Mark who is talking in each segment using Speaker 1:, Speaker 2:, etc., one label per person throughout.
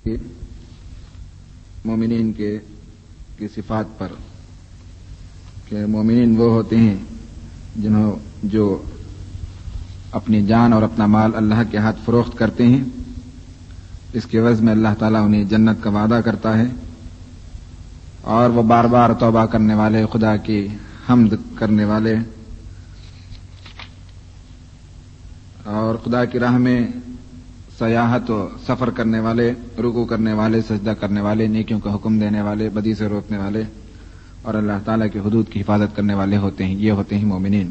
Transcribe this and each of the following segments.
Speaker 1: مومنین کی صفات پر کہ مومنین وہ ہوتے ہیں جو اپنی جان اور اپنا مال اللہ کے ہاتھ فروخت کرتے ہیں. اس کے عوض میں اللہ تعالیٰ انہیں جنت کا وعدہ کرتا ہے اور وہ بار بار توبہ کرنے والے، خدا کی حمد کرنے والے اور خدا کی راہ میں سیاحت و سفر کرنے والے، رکوع کرنے والے، سجدہ کرنے والے، نیکیوں کا حکم دینے والے، بدی سے روکنے والے اور اللہ تعالیٰ کی حدود کی حفاظت کرنے والے ہوتے ہیں. یہ ہوتے ہیں مومنین.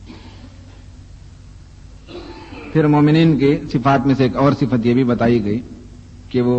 Speaker 1: پھر مومنین کی صفات میں سے ایک اور صفت یہ بھی بتائی گئی کہ وہ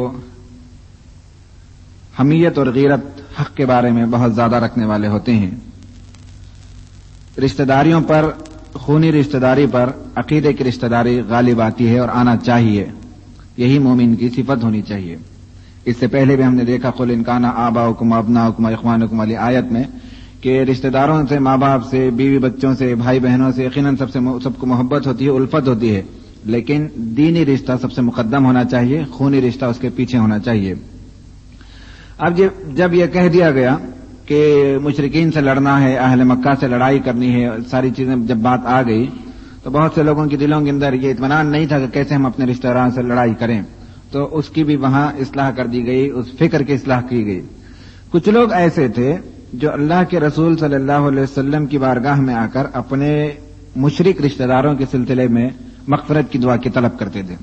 Speaker 1: حمیت اور غیرت حق کے بارے میں بہت زیادہ رکھنے والے ہوتے ہیں. رشتہ داریوں پر، خونی رشتہ داری پر عقیدے کی رشتہ داری غالب آتی ہے اور آنا چاہیے. یہی مومن کی صفت ہونی چاہیے. اس سے پہلے بھی ہم نے دیکھا قل ان کان آباؤکم ابناؤکم اخوانکم والی آیت میں کہ رشتہ داروں سے، ماں باپ سے، بیوی بچوں سے، بھائی بہنوں سے یقیناً سب کو محبت ہوتی ہے، الفت ہوتی ہے، لیکن دینی رشتہ سب سے مقدم ہونا چاہیے، خونی رشتہ اس کے پیچھے ہونا چاہیے. اب جب یہ کہہ دیا گیا کہ مشرکین سے لڑنا ہے، اہل مکہ سے لڑائی کرنی ہے، ساری چیزیں جب بات آ گئی تو بہت سے لوگوں کے دلوں کے اندر یہ اطمینان نہیں تھا کہ کیسے ہم اپنے رشتہ داروں سے لڑائی کریں، تو اس کی بھی وہاں اصلاح کر دی گئی، اس فکر کی اصلاح کی گئی. کچھ لوگ ایسے تھے جو اللہ کے رسول صلی اللہ علیہ وسلم کی بارگاہ میں آ کر اپنے مشرک رشتہ داروں کے سلسلے میں مغفرت کی دعا کی طلب کرتے تھے.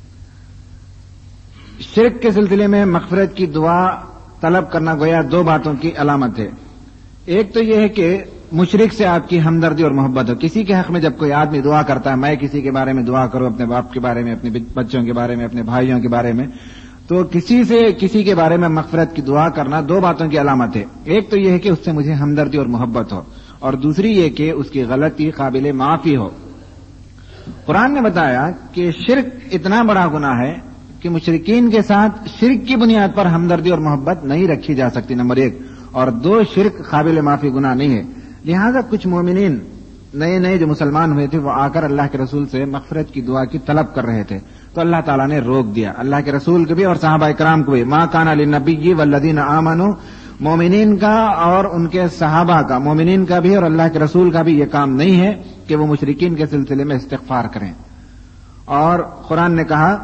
Speaker 1: شرک کے سلسلے میں مغفرت کی دعا طلب کرنا گویا دو باتوں کی علامت ہے. ایک تو یہ ہے کہ مشرک سے آپ کی ہمدردی اور محبت ہو. کسی کے حق میں جب کوئی آدمی دعا کرتا ہے، میں کسی کے بارے میں دعا کروں، اپنے باپ کے بارے میں، اپنے بچوں کے بارے میں، اپنے بھائیوں کے بارے میں، تو کسی کے بارے میں مغفرت کی دعا کرنا دو باتوں کی علامت ہے. ایک تو یہ ہے کہ اس سے مجھے ہمدردی اور محبت ہو، اور دوسری یہ کہ اس کی غلطی قابل معافی ہو. قرآن نے بتایا کہ شرک اتنا بڑا گناہ ہے کہ مشرکین کے ساتھ شرک کی بنیاد پر ہمدردی اور محبت نہیں رکھی جا سکتی، نمبر ایک. اور دو، شرک قابل معافی گناہ نہیں ہے. لہذا کچھ مومنین نئے جو مسلمان ہوئے تھے وہ آ کر اللہ کے رسول سے مغفرت کی دعا کی طلب کر رہے تھے، تو اللہ تعالیٰ نے روک دیا. اللہ کے رسول کو بھی اور صحابہ کرام کو بھی. ما کان للنبی والذین آمنوا، مومنین کا اور ان کے صحابہ کا، مومنین کا بھی اور اللہ کے رسول کا بھی یہ کام نہیں ہے کہ وہ مشرکین کے سلسلے میں استغفار کریں. اور قرآن نے کہا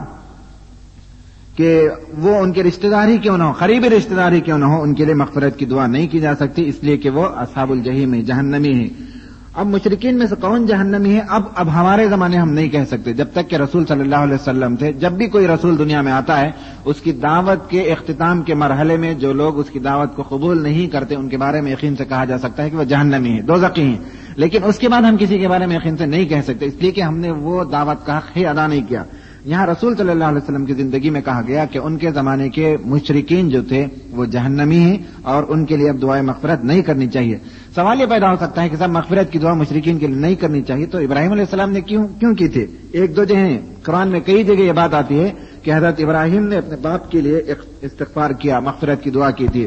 Speaker 1: کہ وہ ان کے رشتہ داری کیوں نہ ہو، قریبی رشتہ داری کیوں نہ ہو، ان کے لیے مغفرت کی دعا نہیں کی جا سکتی، اس لیے کہ وہ اصحاب الجحیم ہیں، جہنمی ہیں. اب مشرکین میں سے کون جہنمی ہے؟ اب ہمارے زمانے ہم نہیں کہہ سکتے. جب تک کہ رسول صلی اللہ علیہ وسلم تھے، جب بھی کوئی رسول دنیا میں آتا ہے، اس کی دعوت کے اختتام کے مرحلے میں جو لوگ اس کی دعوت کو قبول نہیں کرتے ان کے بارے میں یقین سے کہا جا سکتا ہے کہ وہ جہنمی ہیں، دوزخی ہیں. لیکن اس کے بعد ہم کسی کے بارے میں یقین سے نہیں کہہ سکتے، اس لیے کہ ہم نے وہ دعوت کا حق ہی ادا نہیں کیا. یہاں رسول صلی اللہ علیہ وسلم کی زندگی میں کہا گیا کہ ان کے زمانے کے مشرکین جو تھے وہ جہنمی ہیں اور ان کے لیے اب دعائے مغفرت نہیں کرنی چاہیے. سوال یہ پیدا ہو سکتا ہے کہ صاحب مغفرت کی دعا مشرکین کے لیے نہیں کرنی چاہیے تو ابراہیم علیہ السلام نے کیوں کی تھی؟ ایک دو جگہیں قرآن میں کئی جگہ یہ بات آتی ہے کہ حضرت ابراہیم نے اپنے باپ کے لیے استغفار کیا، مغفرت کی دعا کی تھی.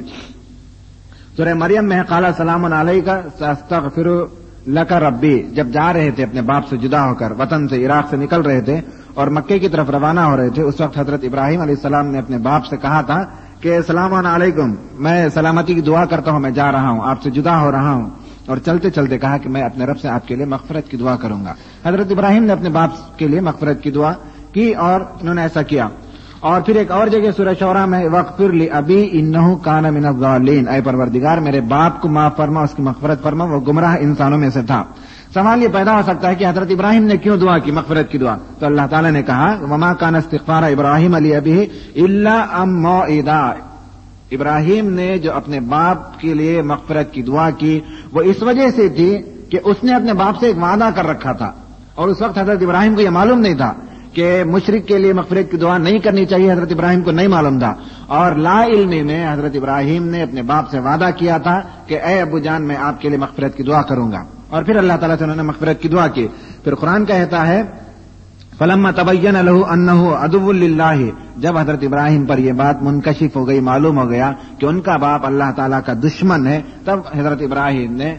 Speaker 1: سورہ مریم میں قال سلام علیک استغفر لک ربی، جب جا رہے تھے اپنے باپ سے جدا ہو کر، وطن سے، عراق سے نکل رہے تھے اور مکے کی طرف روانہ ہو رہے تھے، اس وقت حضرت ابراہیم علیہ السلام نے اپنے باپ سے کہا تھا کہ السلام علیکم، میں سلامتی کی دعا کرتا ہوں، میں جا رہا ہوں، آپ سے جدا ہو رہا ہوں. اور چلتے چلتے کہا کہ میں اپنے رب سے آپ کے لیے مغفرت کی دعا کروں گا. حضرت ابراہیم نے اپنے باپ کے لیے مغفرت کی دعا کی اور انہوں نے ایسا کیا. اور پھر ایک اور جگہ سورہ شعراء میں وَاغْفِرْ لِأَبِي إِنَّهُ كَانَ مِنَ الضَّالِّينَ، اے پروردگار میرے باپ کو معاف فرما، اس کی مغفرت فرما، وہ گمراہ انسانوں میں سے تھا. سوال یہ پیدا ہو سکتا ہے کہ حضرت ابراہیم نے کیوں دعا کی مغفرت کی دعا؟ تو اللہ تعالیٰ نے کہا وَمَا كَانَ اسْتِغْفَارَ إِبْرَاهِيمَ لِأَبِيهِ إِلَّا أَن مَّوْعِدَةٍ، ابراہیم نے جو اپنے باپ کے لیے مغفرت کی دعا کی وہ اس وجہ سے تھی کہ اس نے اپنے باپ سے ایک وعدہ کر رکھا تھا، اور اس وقت حضرت ابراہیم کو یہ معلوم نہیں تھا کہ مشرک کے لیے مغفرت کی دعا نہیں کرنی چاہیے. حضرت ابراہیم کو نہیں معلوم تھا، اور لا علمی میں حضرت ابراہیم نے اپنے باپ سے وعدہ کیا تھا کہ اے ابو جان میں آپ کے لیے مغفرت کی دعا کروں گا. اور پھر اللہ تعالیٰ سے انہوں نے مغفرت کی دعا کی. پھر قرآن کہتا ہے فلما تبین له انه عدو للہ، جب حضرت ابراہیم پر یہ بات منکشف ہو گئی، معلوم ہو گیا کہ ان کا باپ اللہ تعالیٰ کا دشمن ہے، تب حضرت ابراہیم نے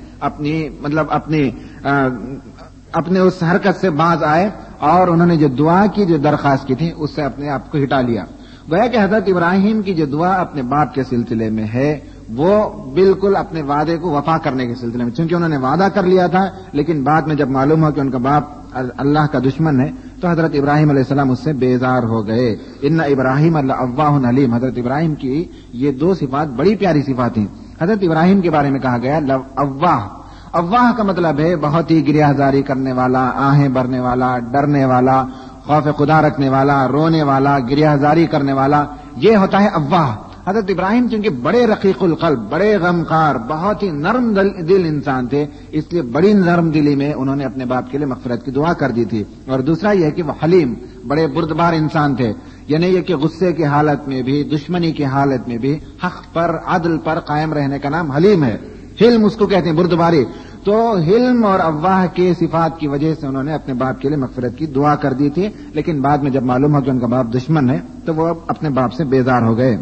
Speaker 1: اپنے اس حرکت سے باز آئے اور انہوں نے جو دعا کی، جو درخواست کی تھی، اس سے اپنے آپ کو ہٹا لیا. گویا کہ حضرت ابراہیم کی جو دعا اپنے باپ کے سلسلے میں ہے وہ بالکل اپنے وعدے کو وفا کرنے کے سلسلے میں، چونکہ انہوں نے وعدہ کر لیا تھا لیکن بعد میں جب معلوم ہوا کہ ان کا باپ اللہ کا دشمن ہے تو حضرت ابراہیم علیہ السلام اس سے بیزار ہو گئے. ان ابراہیم اللہ علیم، حضرت ابراہیم کی یہ دو صفات بڑی پیاری صفات ہیں. حضرت ابراہیم کے بارے میں کہا گیا اواہ کا مطلب ہے بہت ہی گریہ زاری کرنے والا، آہیں بھرنے والا، ڈرنے والا، خوف خدا رکھنے والا، رونے والا، گریہ زاری کرنے والا، یہ ہوتا ہے اواہ. حضرت ابراہیم چونکہ بڑے رقیق القلب، بڑے غمخوار، بہت ہی نرم دل انسان تھے، اس لیے بڑی نرم دلی میں انہوں نے اپنے باپ کے لیے مغفرت کی دعا کر دی تھی. اور دوسرا یہ ہے کہ وہ حلیم، بڑے بردبار انسان تھے، یعنی یہ کہ غصے کی حالت میں بھی، دشمنی کی حالت میں بھی حق پر، عدل پر قائم رہنے کا نام حلیم ہے. حلم اس کو کہتے ہیں، بردباری. تو حلم اور اواہ کے صفات کی وجہ سے انہوں نے اپنے باپ کے لیے مغفرت کی دعا کر دی تھی، لیکن بعد میں جب معلوم ہو کہ ان کا باپ دشمن ہے تو وہ اپنے باپ سے بیزار ہو گئے.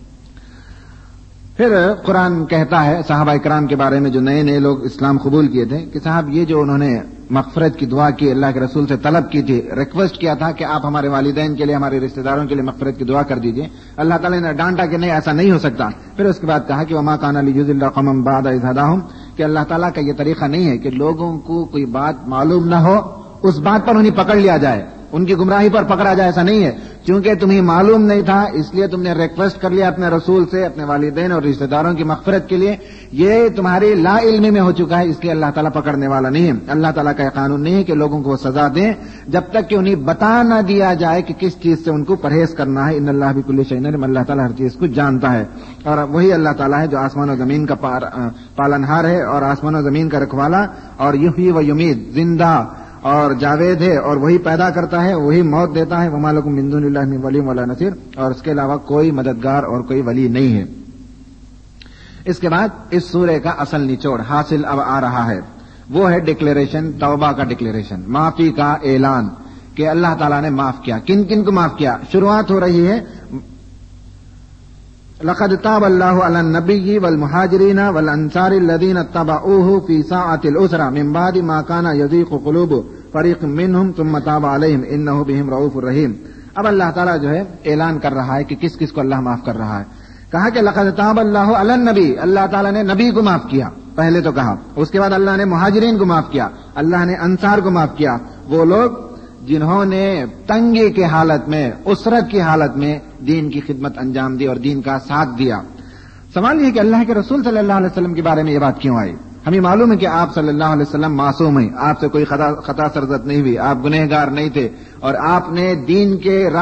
Speaker 1: پھر قرآن کہتا ہے صحابہ کرام کے بارے میں جو نئے نئے لوگ اسلام قبول کیے تھے کہ صاحب یہ جو انہوں نے مغفرت کی دعا کی، اللہ کے رسول سے طلب کی تھی، ریکویسٹ کیا تھا کہ آپ ہمارے والدین کے لیے، ہمارے رشتہ داروں کے لیے مغفرت کی دعا کر دیجئے، اللہ تعالیٰ نے ڈانٹا کہ نہیں ایسا نہیں ہو سکتا. پھر اس کے بعد کہا کہ وما کان لیضل قوما بعد اذ ھداھم، کہ اللہ تعالیٰ کا یہ طریقہ نہیں ہے کہ لوگوں کو کوئی بات معلوم نہ ہو اس بات پر انہیں پکڑ لیا جائے، ان کی گمراہی پر پکڑا جائے، ایسا نہیں ہے. چونکہ تمہیں معلوم نہیں تھا اس لیے تم نے ریکویسٹ کر لیا اپنے رسول سے اپنے والدین اور رشتہ داروں کی مغفرت کے لیے، یہ تمہاری لا علمی میں ہو چکا ہے، اس لیے اللہ تعالیٰ پکڑنے والا نہیں ہے. اللہ تعالیٰ کا یہ قانون نہیں ہے کہ لوگوں کو وہ سزا دیں جب تک کہ انہیں بتا نہ دیا جائے کہ کس چیز سے ان کو پرہیز کرنا ہے. ان اللہ بکل شیء علیم، اللہ تعالیٰ ہر چیز کو جانتا ہے. اور وہی اللہ تعالیٰ ہے جو آسمان و زمین کا پالنہار ہے اور آسمان و زمین کا رکھوالا، اور یحیی و یمیت، زندہ اور جاوید ہے، اور وہی پیدا کرتا ہے، وہی موت دیتا ہے. وما لکم من دون اللہ من ولی ولا نصیر، اور اس کے علاوہ کوئی مددگار اور کوئی ولی نہیں ہے. اس کے بعد اس سورہ کا اصل نچوڑ حاصل اب آ رہا ہے، وہ ہے ڈکلیریشن، توبہ کا ڈکلیریشن، معافی کا اعلان کہ اللہ تعالیٰ نے معاف کیا. کن کن کو معاف کیا؟ شروعات ہو رہی ہے لقد تاب اللہ علی النبی والمہاجرین والانصار الذین اتبعوہ فی ساعۃ العسرہ من بعد ما کان یضیق قلوب فریق منہم ثم تاب علیہم انہ بہم رؤوف رحیم. اب اللہ تعالیٰ جو ہے اعلان کر رہا ہے کہ کس کس کو اللہ معاف کر رہا ہے. کہا کہ لقد تاب اللہ علی النبی، اللہ تعالیٰ نے نبی کو معاف کیا پہلے تو کہا، اس کے بعد اللہ نے مہاجرین کو معاف کیا، اللہ نے انصار کو معاف کیا، وہ لوگ جنہوں نے تنگی کی حالت میں، اسرت کی حالت میں دین کی خدمت انجام دی اور دین کا ساتھ دیا. سوال یہ ہے کہ اللہ کے رسول صلی اللہ علیہ وسلم کے بارے میں یہ بات کیوں آئی؟ ہمیں معلوم ہے کہ آپ صلی اللہ علیہ وسلم معصوم ہیں، آپ سے کوئی خطا سرزد نہیں ہوئی، آپ گنہگار نہیں تھے، اور آپ نے دین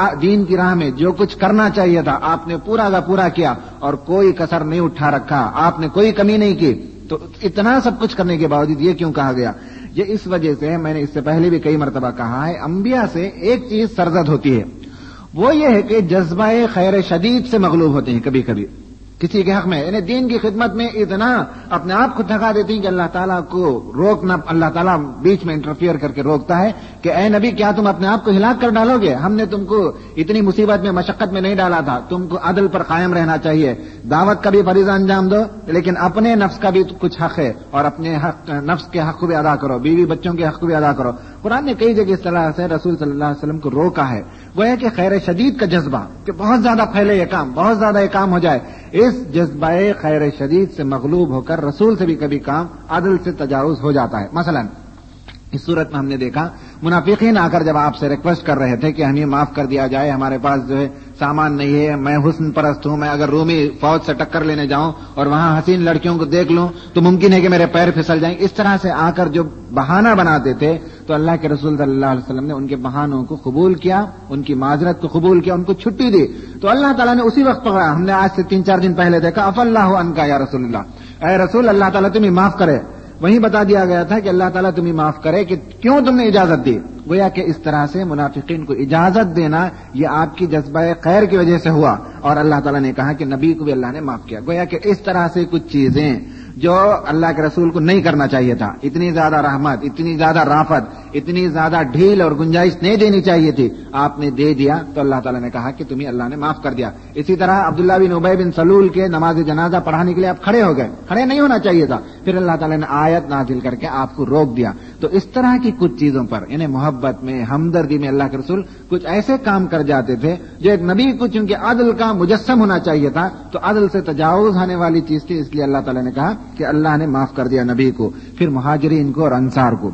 Speaker 1: کی راہ میں جو کچھ کرنا چاہیے تھا آپ نے پورا کا پورا کیا اور کوئی کسر نہیں اٹھا رکھا، آپ نے کوئی کمی نہیں کی. تو اتنا سب کچھ کرنے کے باوجود یہ کیوں کہا گیا؟ یہ اس وجہ سے، میں نے اس سے پہلے بھی کئی مرتبہ کہا ہے، انبیاء سے ایک چیز سرزد ہوتی ہے، وہ یہ ہے کہ جذبہ خیر شدید سے مغلوب ہوتے ہیں کبھی کبھی کسی کے حق میں، یعنی دین کی خدمت میں اتنا اپنے آپ کو تھکا دیتی ہیں کہ اللہ تعالیٰ کو روکنا، اللہ تعالیٰ بیچ میں انٹرفیئر کر کے روکتا ہے کہ اے نبی کیا تم اپنے آپ کو ہلاک کر ڈالو گے؟ ہم نے تم کو اتنی مصیبت میں، مشقت میں نہیں ڈالا تھا، تم کو عدل پر قائم رہنا چاہیے، دعوت کا بھی فریضہ انجام دو لیکن اپنے نفس کا بھی کچھ حق ہے اور اپنے نفس کے حق کو بھی ادا کرو، بیوی بچوں کے حق کو بھی ادا کرو. قرآن نے کئی جگہ اس طرح سے رسول صلی اللہ علیہ وسلم کو روکا ہے. وہ ہے کہ خیر شدید کا جذبہ کہ بہت زیادہ پھیلے یہ کام، بہت زیادہ یہ کام ہو جائے، اس جذبہ خیر شدید سے مغلوب ہو کر رسول سے بھی کبھی کام عدل سے تجاوز ہو جاتا ہے. مثلا اس صورت میں ہم نے دیکھا منافقین آ کر جب آپ سے ریکویسٹ کر رہے تھے کہ ہمیں معاف کر دیا جائے، ہمارے پاس جو ہے سامان نہیں ہے، میں حسن پرست ہوں، میں اگر رومی فوج سے ٹکر لینے جاؤں اور وہاں حسین لڑکیوں کو دیکھ لوں تو ممکن ہے کہ میرے پیر پھسل جائیں، اس طرح سے آ کر جو بہانہ بناتے تھے تو اللہ کے رسول صلی اللہ علیہ وسلم نے ان کے بہانوں کو قبول کیا، ان کی معذرت کو قبول کیا، ان کو چھٹی دی. تو اللہ تعالیٰ نے اسی وقت پکڑا. ہم نے آج سے 3-4 دن پہلے دیکھا اف اللہ عنکا یا رسول اللہ، اے رسول اللہ تعالیٰ تمہیں معاف کرے. وہیں بتا دیا گیا تھا کہ اللہ تعالیٰ تمہیں معاف کرے کہ کیوں تم نے اجازت دی. گویا کہ اس طرح سے منافقین کو اجازت دینا یہ آپ کی جذبہ خیر کی وجہ سے ہوا، اور اللہ تعالیٰ نے کہا کہ نبی کو بھی اللہ نے معاف کیا. گویا کہ اس طرح سے کچھ چیزیں جو اللہ کے رسول کو نہیں کرنا چاہیے تھا، اتنی زیادہ رحمت، اتنی زیادہ رافت، اتنی زیادہ ڈھیل اور گنجائش نہیں دینی چاہیے تھی، آپ نے دے دیا تو اللہ تعالیٰ نے کہا کہ تمہیں اللہ نے معاف کر دیا۔ اسی طرح عبداللہ بن ابی بن سلول کے نماز جنازہ پڑھانے کے لیے آپ کھڑے ہو گئے، کھڑے نہیں ہونا چاہیے تھا، پھر اللہ تعالیٰ نے آیت نازل کر کے آپ کو روک دیا۔ تو اس طرح کی کچھ چیزوں پر یعنی محبت میں، ہمدردی میں اللہ کے رسول کچھ ایسے کام کر جاتے تھے جو ایک نبی کو چونکہ عدل کا مجسم ہونا چاہیے تھا تو عدل سے تجاوز ہونے والی چیز تھی، اس لیے اللہ تعالیٰ نے کہا کہ اللہ نے معاف کر دیا نبی کو، پھر مہاجرین کو اور انصار کو۔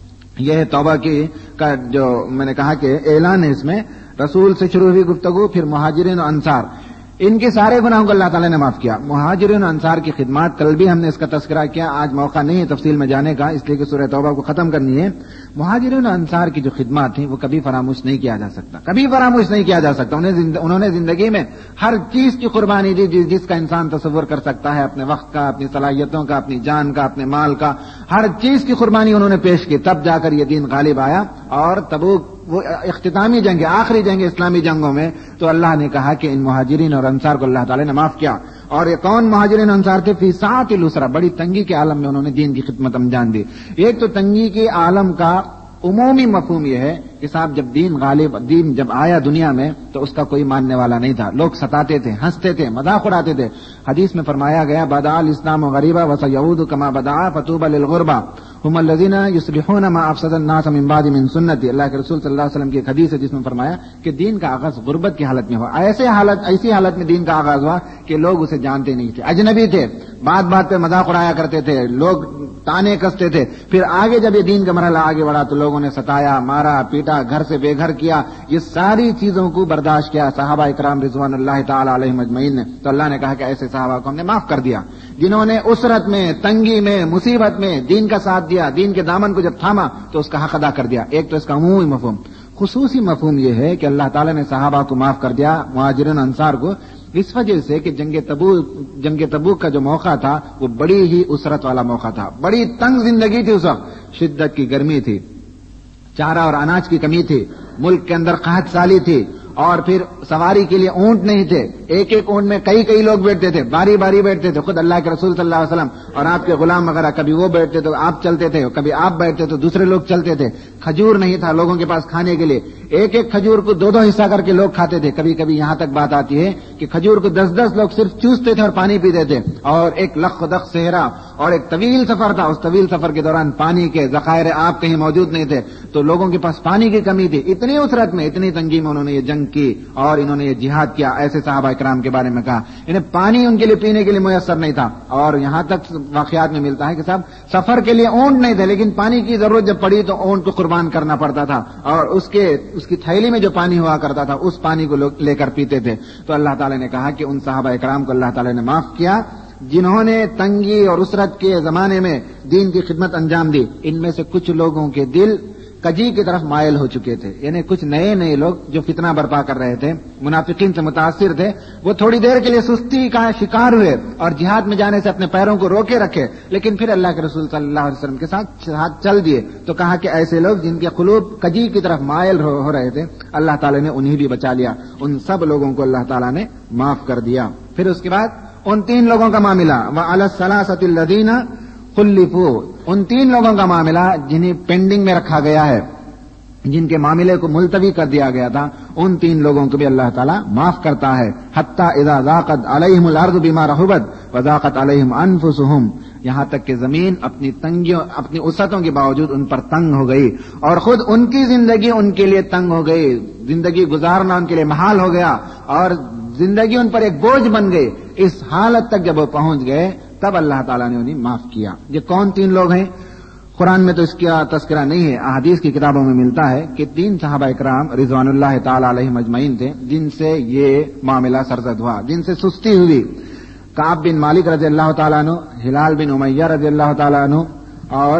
Speaker 1: یہ توبہ کی کا جو میں نے کہا کہ اعلان ہے، اس میں رسول سے شروع ہوئی گفتگو، پھر مہاجرین اور انصار، ان کے سارے گناہوں کو اللہ تعالیٰ نے معاف کیا۔ مہاجرین و انصار کی خدمات کل بھی ہم نے اس کا تذکرہ کیا، آج موقع نہیں ہے تفصیل میں جانے کا، اس لیے کہ سورہ توبہ کو ختم کرنی ہے۔ مہاجرین و انصار کی جو خدمات تھیں وہ کبھی فراموش نہیں کیا جا سکتا، کبھی فراموش نہیں کیا جا سکتا۔ انہوں نے زندگی میں ہر چیز کی قربانی دی جس کا انسان تصور کر سکتا ہے، اپنے وقت کا، اپنی صلاحیتوں کا، اپنی جان کا، اپنے مال کا، ہر چیز کی قربانی انہوں نے پیش کی، تب جا کر یہ دین غالب آیا۔ اور تبوک وہ اختتامی جنگ ہے، آخری جنگ اسلامی جنگوں میں، تو اللہ نے کہا کہ ان مہاجرین اور انصار کو اللہ تعالیٰ نے معاف کیا۔ اور یہ کون مہاجرین انصار تھے؟ فی ساعۃ العسرہ، بڑی تنگی کے عالم میں انہوں نے دین کی خدمت انجام دی۔ ایک تو تنگی کے عالم کا عمومی مفہوم یہ ہے کہ صاحب جب دین جب آیا دنیا میں تو اس کا کوئی ماننے والا نہیں تھا، لوگ ستاتے تھے، ہنستے تھے، مذاق اڑاتے تھے۔ حدیث میں فرمایا گیا بدأ الاسلام غریبا وسيعود كما بدأ فطوبى للغرباء هم الذين يصلحون ما افسد الناس من بعد من سنتي۔ اللہ کے رسول صلی اللہ علیہ وسلم کی ایک حدیث ہے جس میں فرمایا کہ دین کا آغاز غربت کی حالت میں ہوا، ایسی حالت میں دین کا آغاز ہوا کہ لوگ اسے جانتے نہیں تھے، اجنبی تھے، بات بات پہ مذاق اڑایا کرتے تھے، لوگ تانے کستے تھے۔ پھر آگے جب یہ دین کا مرحلہ آگے بڑھا تو لوگوں نے ستایا، مارا، پیٹا، گھر سے بے گھر کیا، یہ ساری چیزوں کو برداشت کیا صحابہ اکرام رضوان اللہ تعالی علیہم اجمعین نے۔ تو اللہ نے کہا کہ ایسے صحابہ کو ہم نے معاف کر دیا جنہوں نے اسرت میں، تنگی میں، مصیبت میں دین کا ساتھ دیا، دین کے دامن کو جب تھاما تو اس کا حق ادا کر دیا۔ ایک تو اس کا عمومی مفہوم۔ خصوصی مفہوم یہ ہے کہ اللہ تعالیٰ نے صحابہ کو معاف کر دیا، مہاجرین انصار کو، اس وجہ سے کہ جنگ تبوک کا جو موقع تھا وہ بڑی ہی اسرت والا موقع تھا، بڑی تنگ زندگی تھی، اس وقت شدت کی گرمی تھی، چارہ اور اناج کی کمی تھی، ملک کے اندر قحط سالی تھی، اور پھر سواری کے لیے اونٹ نہیں تھے، ایک ایک اونٹ میں کئی لوگ بیٹھتے تھے، باری باری بیٹھتے تھے، خود اللہ کے رسول صلی اللہ علیہ وسلم اور آپ کے غلام وغیرہ، کبھی وہ بیٹھتے تو آپ چلتے تھے، کبھی آپ بیٹھتے تو دوسرے لوگ چلتے تھے۔ کھجور نہیں تھا لوگوں کے پاس کھانے کے لیے، ایک ایک کھجور کو دو حصہ کر کے لوگ کھاتے تھے۔ کبھی کبھی یہاں تک بات آتی ہے کہ کھجور کو 10 لوگ صرف چوستے تھے اور پانی پیتے تھے، اور ایک لخ و دخ صحرا اور ایک طویل سفر تھا، اس طویل سفر کے دوران پانی کے ذخائر آپ کہیں موجود نہیں تھے، تو لوگوں کے پاس پانی کی کمی تھی۔ اتنی اسرت میں، اتنی تنگی میں انہوں نے یہ جنگ کی اور انہوں نے یہ جہاد کیا۔ ایسے صحابہ کرام کے بارے میں کہا انہیں پانی ان کے لیے پینے کے لیے میسر نہیں تھا، اور یہاں تک واقعات میں ملتا ہے کہ صاحب سفر کے لیے اونٹ نہیں تھے، لیکن پانی کی ضرورت جب پڑی تو اونٹ کو قربان کرنا پڑتا تھا، اور اس کی تھیلی میں جو پانی ہوا کرتا تھا اس پانی کو لے کر پیتے تھے۔ تو اللہ تعالیٰ نے کہا کہ ان صحابہ کرام کو اللہ تعالیٰ نے معاف کیا جنہوں نے تنگی اور اسرت کے زمانے میں دین کی خدمت انجام دی۔ ان میں سے کچھ لوگوں کے دل کجی کی طرف مائل ہو چکے تھے، یعنی کچھ نئے لوگ جو فتنہ برپا کر رہے تھے، منافقین سے متاثر تھے، وہ تھوڑی دیر کے لیے سستی کا شکار ہوئے اور جہاد میں جانے سے اپنے پیروں کو روکے رکھے، لیکن پھر اللہ کے رسول صلی اللہ علیہ وسلم کے ساتھ چل دیے۔ تو کہا کہ ایسے لوگ جن کے قلوب کجی کی طرف مائل ہو رہے تھے، اللہ تعالیٰ نے انہیں بھی بچا لیا، ان سب لوگوں کو اللہ تعالیٰ نے معاف کر دیا۔ پھر اس کے بعد ان 3 لوگوں کا معاملہ، وعلی الثلاثۃ الذین خلفوا، ان 3 لوگوں کا معاملہ جنہیں پینڈنگ میں رکھا گیا ہے، جن کے معاملے کو ملتوی کر دیا گیا تھا، ان 3 لوگوں کو بھی اللہ تعالیٰ معاف کرتا ہے۔ حتی اذا ضاقت علیہم الارض بما رحبت وضاقت علیہم انفسہم، یہاں تک کہ زمین اپنی تنگیوں، اپنی وسعتوں کے باوجود ان پر تنگ ہو گئی، اور خود ان کی زندگی ان کے لیے تنگ ہو گئی، زندگی گزارنا ان کے لیے محال ہو گیا، اور زندگی ان پر ایک بوجھ بن گئی۔ اس حالت تک جب وہ پہنچ گئے تب اللہ تعالیٰ نے انہیں معاف کیا۔ یہ کون 3 لوگ ہیں؟ قرآن میں تو اس کا تذکرہ نہیں ہے، احادیث کی کتابوں میں ملتا ہے کہ 3 صحابہ اکرام رضوان اللہ تعالی علیہم اجمعین تھے جن سے یہ معاملہ سرزد ہوا، جن سے سستی ہوئی۔ کعب بن مالک رضی اللہ تعالیٰ عنہ، ہلال بن امیہ رضی اللہ تعالیٰ عنہ، اور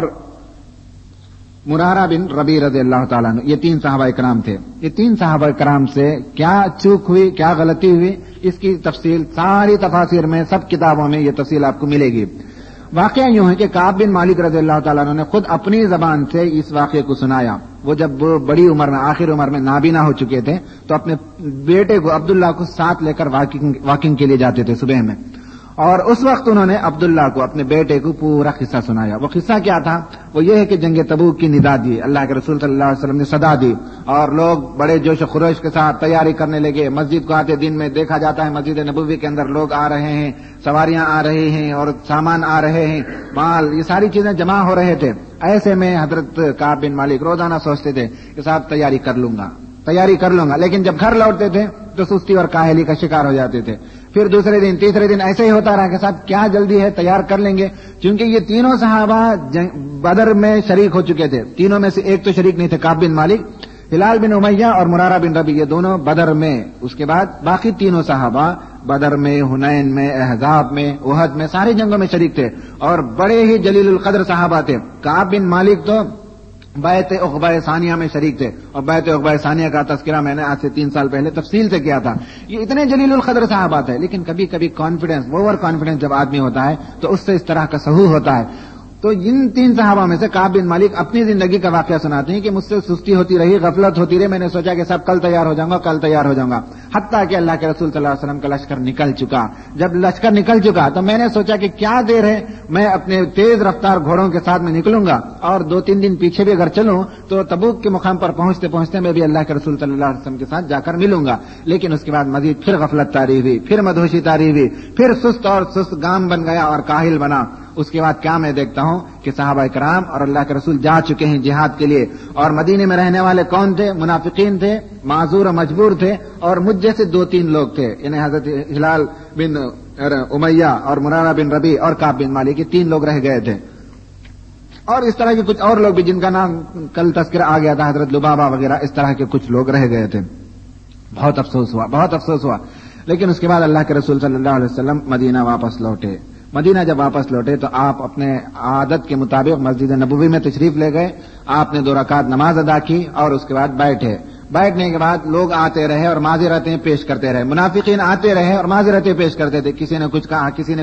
Speaker 1: مرارہ بن ربیع رضی اللہ تعالیٰ عنہ، یہ 3 صحابہ اکرام تھے۔ یہ 3 صحابہ اکرام سے کیا چوک ہوئی، کیا غلطی ہوئی، اس کی تفصیل ساری تفاسیر میں، سب کتابوں میں یہ تفصیل آپ کو ملے گی۔ واقعہ یوں ہے کہ کعب بن مالک رضی اللہ تعالیٰ عنہ نے خود اپنی زبان سے اس واقعے کو سنایا۔ وہ جب بڑی عمر میں، آخر عمر میں نابینا ہو چکے تھے تو اپنے بیٹے کو عبداللہ کو ساتھ لے کر واکنگ کے لیے جاتے تھے صبح میں، اور اس وقت انہوں نے عبداللہ کو اپنے بیٹے کو پورا قصہ سنایا. وہ قصہ کیا تھا؟ وہ یہ ہے کہ جنگ تبوک کی ندا دی, اللہ کے رسول صلی اللہ علیہ وسلم نے صدا دی اور لوگ بڑے جوش و خروش کے ساتھ تیاری کرنے لگے. مسجد کو آتے دن میں دیکھا جاتا ہے مسجد نبوی کے اندر لوگ آ رہے ہیں, سواریاں آ رہی ہیں اور سامان آ رہے ہیں, مال, یہ ساری چیزیں جمع ہو رہے تھے. ایسے میں حضرت کعب بن مالک روزانہ سوچتے تھے کہ صاحب تیاری کر لوں گا, لیکن جب گھر لوٹتے تھے تو سستی اور کاہلی کا شکار ہو جاتے تھے. پھر دوسرے دن تیسرے دن ایسے ہی ہوتا رہا کہ صاحب کیا جلدی ہے, تیار کر لیں گے, کیونکہ یہ تینوں صحابہ بدر میں شریک ہو چکے تھے. تینوں میں سے ایک تو شریک نہیں تھے, کعب بن مالک, ہلال بن امیہ اور مرارہ بن ربیع, یہ دونوں بدر میں. اس کے بعد باقی تینوں صحابہ بدر میں, حنین میں, احزاب میں, احد میں, سارے جنگوں میں شریک تھے اور بڑے ہی جلیل القدر صحابہ تھے. کعب بن مالک تو بیعت عقبہ ثانیہ میں شریک تھے اور بیعت عقبہ ثانیہ کا تذکرہ میں نے آج سے 3 سال پہلے تفصیل سے کیا تھا. یہ اتنے جلیل القدر صحابہ تھے, لیکن کبھی کبھی کانفیڈنس, اوور کانفیڈنس جب آدمی ہوتا ہے تو اس سے اس طرح کا سہو ہوتا ہے. تو ان 3 صحابہ میں سے کعب بن مالک اپنی زندگی کا واقعہ سناتے ہیں کہ مجھ سے سستی ہوتی رہی, غفلت ہوتی رہی, میں نے سوچا کہ سب کل تیار ہو جاؤں گا, حتیٰ کہ اللہ کے رسول صلی اللہ علیہ وسلم کا لشکر نکل چکا. جب لشکر نکل چکا تو میں نے سوچا کہ کیا دیر ہے, میں اپنے تیز رفتار گھوڑوں کے ساتھ میں نکلوں گا اور 2-3 دن پیچھے بھی اگر چلوں تو تبوک کے مقام پر پہنچتے پہنچتے میں بھی اللہ کے رسول صلی اللہ علیہ وسلم کے ساتھ جا کر ملوں گا. لیکن اس کے بعد مزید پھر غفلت طاری ہوئی, پھر مدہوشی طاری ہوئی, پھر سست گام بن گیا اور کاہل بنا. اس کے بعد کیا میں دیکھتا ہوں کہ صحابہ کرام اور اللہ کے رسول جا چکے ہیں جہاد کے لیے, اور مدینے میں رہنے والے کون تھے؟ منافقین تھے, معذور و مجبور تھے, اور مجھ جیسے 2-3 لوگ تھے, یعنی حضرت ہلال بن امیہ اور مرارہ بن ربیع اور کعب بن مالک, یہ 3 لوگ رہ گئے تھے. اور اس طرح کے کچھ اور لوگ بھی جن کا نام کل تذکرہ آ گیا تھا, حضرت لبابہ وغیرہ, اس طرح کے کچھ لوگ رہ گئے تھے. بہت افسوس ہوا. لیکن اس کے بعد اللہ کے رسول صلی اللہ علیہ وسلم مدینہ واپس لوٹے. مدینہ جب واپس لوٹے تو آپ اپنے عادت کے مطابق مسجد نبوی میں تشریف لے گئے. آپ نے 2 رکعت نماز ادا کی اور اس کے بعد بیٹھے. بیٹھنے کے بعد لوگ آتے رہے اور معذرتیں پیش کرتے رہے. منافقین آتے رہے اور معذرتیں پیش کرتے تھے, کسی نے کچھ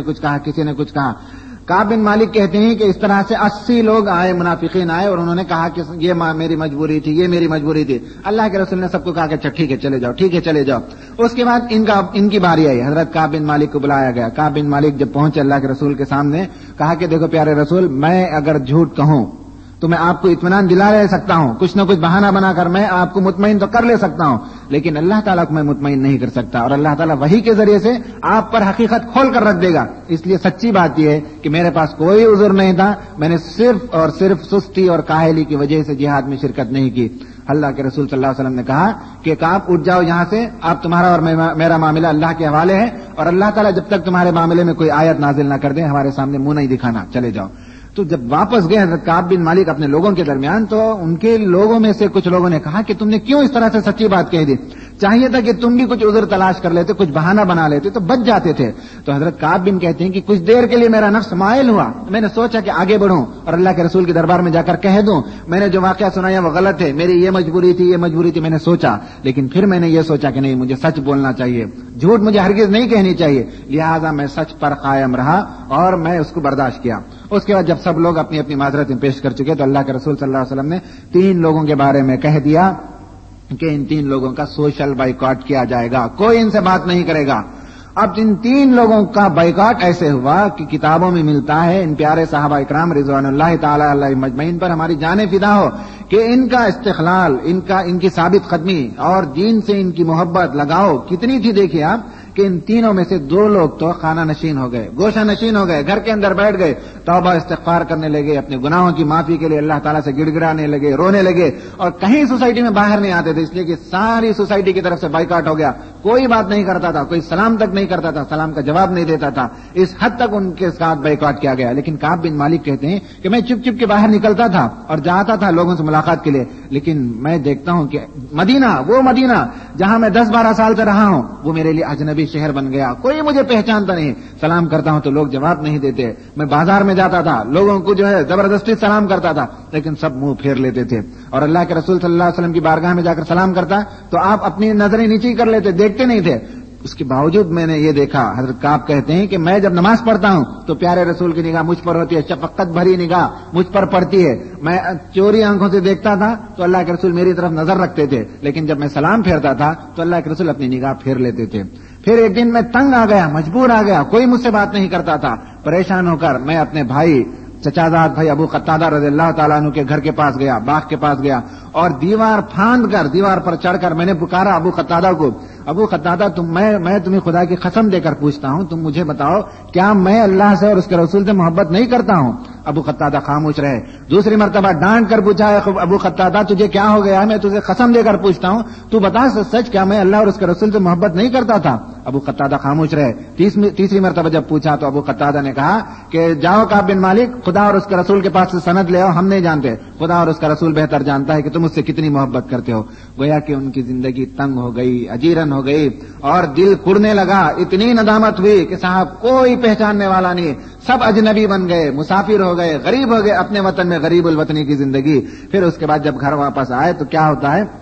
Speaker 1: کہا. کعب بن مالک کہتے ہیں کہ اس طرح سے 80 لوگ آئے, منافقین آئے اور انہوں نے کہا کہ یہ میری مجبوری تھی, یہ میری مجبوری تھی. اللہ کے رسول نے سب کو کہا کہ اچھا ٹھیک ہے چلے جاؤ. اس کے بعد ان کی باری آئی. حضرت کعب بن مالک کو بلایا گیا. کعب بن مالک جب پہنچے اللہ کے رسول کے سامنے, کہا کہ دیکھو پیارے رسول, میں اگر جھوٹ کہوں تو میں آپ کو اطمینان دلا رہ سکتا ہوں, کچھ نہ کچھ بہانہ بنا کر میں آپ کو مطمئن تو کر لے سکتا ہوں, لیکن اللہ تعالیٰ کو میں مطمئن نہیں کر سکتا, اور اللہ تعالیٰ وحی کے ذریعے سے آپ پر حقیقت کھول کر رکھ دے گا. اس لیے سچی بات یہ ہے کہ میرے پاس کوئی عذر نہیں تھا, میں نے صرف اور صرف سستی اور کاہلی کی وجہ سے جہاد میں شرکت نہیں کی. اللہ کے رسول صلی اللہ علیہ وسلم نے کہا کہ کعب اٹھ جاؤ یہاں سے, آپ تمہارا اور میرا معاملہ اللہ کے حوالے ہے, اور اللہ تعالیٰ جب تک تمہارے معاملے میں کوئی آیت نازل نہ کر دے ہمارے سامنے منہ نہیں دکھانا, چلے جاؤ. تو جب واپس گئے حضرت کعب بن مالک اپنے لوگوں کے درمیان, تو ان کے لوگوں میں سے کچھ لوگوں نے کہا کہ تم نے کیوں اس طرح سے سچی بات کہہ دی, چاہیے تھا کہ تم بھی کچھ عذر تلاش کر لیتے, کچھ بہانہ بنا لیتے تو بچ جاتے تھے. تو حضرت کعب بن کہتے ہیں کہ کچھ دیر کے لیے میرا نفس مائل ہوا, میں نے سوچا کہ آگے بڑھوں اور اللہ کے رسول کے دربار میں جا کر کہہ دوں میں نے جو واقعہ سنایا وہ غلط ہے, میری یہ مجبوری تھی, میں نے سوچا. لیکن پھر میں نے یہ سوچا کہ نہیں, مجھے سچ بولنا چاہیے, جھوٹ مجھے ہرگز نہیں کہنی چاہیے, لہٰذا میں سچ پر قائم رہا اور میں اس کو برداشت کیا. اس کے بعد جب سب لوگ اپنی اپنی معذرتیں پیش کر چکے تو اللہ کے رسول صلی اللہ علیہ وسلم نے 3 لوگوں کے بارے میں کہہ دیا کہ ان 3 لوگوں کا سوشل بائیکاٹ کیا جائے گا, کوئی ان سے بات نہیں کرے گا. اب ان 3 لوگوں کا بائیکاٹ ایسے ہوا کہ کتابوں میں ملتا ہے, ان پیارے صحابہ اکرام رضوان اللہ تعالی علیہ مجمعین پر ہماری جانیں فدا ہو, کہ ان کا استقلال, ان کی ثابت قدمی اور دین سے ان کی محبت لگاؤ کتنی تھی. دیکھیے آپ کہ ان تینوں میں سے 2 لوگ تو خانہ نشین ہو گئے, گوشہ نشین ہو گئے, گھر کے اندر بیٹھ گئے, توبہ استغفار کرنے لگے, اپنے گناہوں کی معافی کے لیے اللہ تعالیٰ سے گڑ گڑانے لگے, رونے لگے, اور کہیں سوسائٹی میں باہر نہیں آتے تھے, اس لیے کہ ساری سوسائٹی کی طرف سے بائیکاٹ ہو گیا. کوئی بات نہیں کرتا تھا, کوئی سلام تک نہیں کرتا تھا, سلام کا جواب نہیں دیتا تھا, اس حد تک ان کے ساتھ بائیکاٹ کیا گیا. لیکن کعب بن مالک کہتے ہیں کہ میں چپ چپ کے باہر نکلتا تھا اور جاتا تھا لوگوں سے ملاقات کے لیے, لیکن میں دیکھتا ہوں کہ مدینہ جہاں میں 10-12 سال سے رہا ہوں وہ میرے لیے اجنبی شہر بن گیا, کوئی مجھے پہچانتا نہیں. سلام کرتا ہوں تو لوگ جواب نہیں دیتے. میں بازار میں جاتا تھا, لوگوں کو جو ہے زبردستی سلام کرتا تھا, لیکن سب منہ پھیر لیتے تھے. اور اللہ کے رسول صلی اللہ علیہ وسلم کی بارگاہ میں جا کر سلام کرتا تو آپ اپنی نظریں نیچی کر لیتے, دیکھتے نہیں تھے. اس کے باوجود میں نے یہ دیکھا, حضرت کعب کہتے ہیں کہ میں جب نماز پڑھتا ہوں تو پیارے رسول کی نگاہ مجھ پر ہوتی ہے, شفقت بھری نگاہ مجھ پر پڑتی ہے. میں چوری آنکھوں سے دیکھتا تھا تو اللہ کے رسول میری طرف نظر رکھتے تھے, لیکن جب میں سلام پھیرتا تھا تو اللہ کے رسول اپنی نگاہ پھیر لیتے تھے. پھر ایک دن میں تنگ آ گیا، مجبور آ گیا، کوئی مجھ سے بات نہیں کرتا تھا، پریشان ہو کر میں اپنے بھائی چچازاد بھائی ابو قتادہ رضی اللہ تعالیٰ عنہ کے گھر کے پاس گیا، باغ کے پاس گیا، اور دیوار پھاند کر دیوار پر چڑھ کر میں نے پکارا ابو قتادہ کو، ابو قتادہ میں تمہیں خدا کی قسم دے کر پوچھتا ہوں، تم مجھے بتاؤ کیا میں اللہ سے اور اس کے رسول سے محبت نہیں کرتا ہوں؟ ابو قتادہ خاموش رہے۔ دوسری مرتبہ ڈانٹ کر پوچھا، ابو قتادہ تجھے کیا ہو گیا؟ میں تجھے قسم دے کر پوچھتا ہوں، تو بتا سچ کیا میں اللہ اور اس کے رسول سے محبت نہیں کرتا تھا؟ ابو قتادہ خاموش رہے۔ تیسری مرتبہ جب پوچھا تو ابو قتادہ نے کہا کہ جاؤ کعب بن مالک، خدا اور اس کے رسول کے پاس سے سند لے آؤ، ہم نہیں جانتے، خدا اور اس کا رسول بہتر جانتا ہے کہ تم اس سے کتنی محبت کرتے ہو۔ گویا کہ ان کی زندگی تنگ ہو گئی، اجیرن ہو گئی، اور دل کڑنے لگا، اتنی ندامت ہوئی کہ صاحب کوئی پہچاننے والا نہیں، سب اجنبی بن گئے، مسافر ہو گئے، غریب ہو گئے، اپنے وطن میں غریب الوطنی کی زندگی۔ پھر اس کے بعد جب گھر واپس آئے تو کیا ہوتا ہے،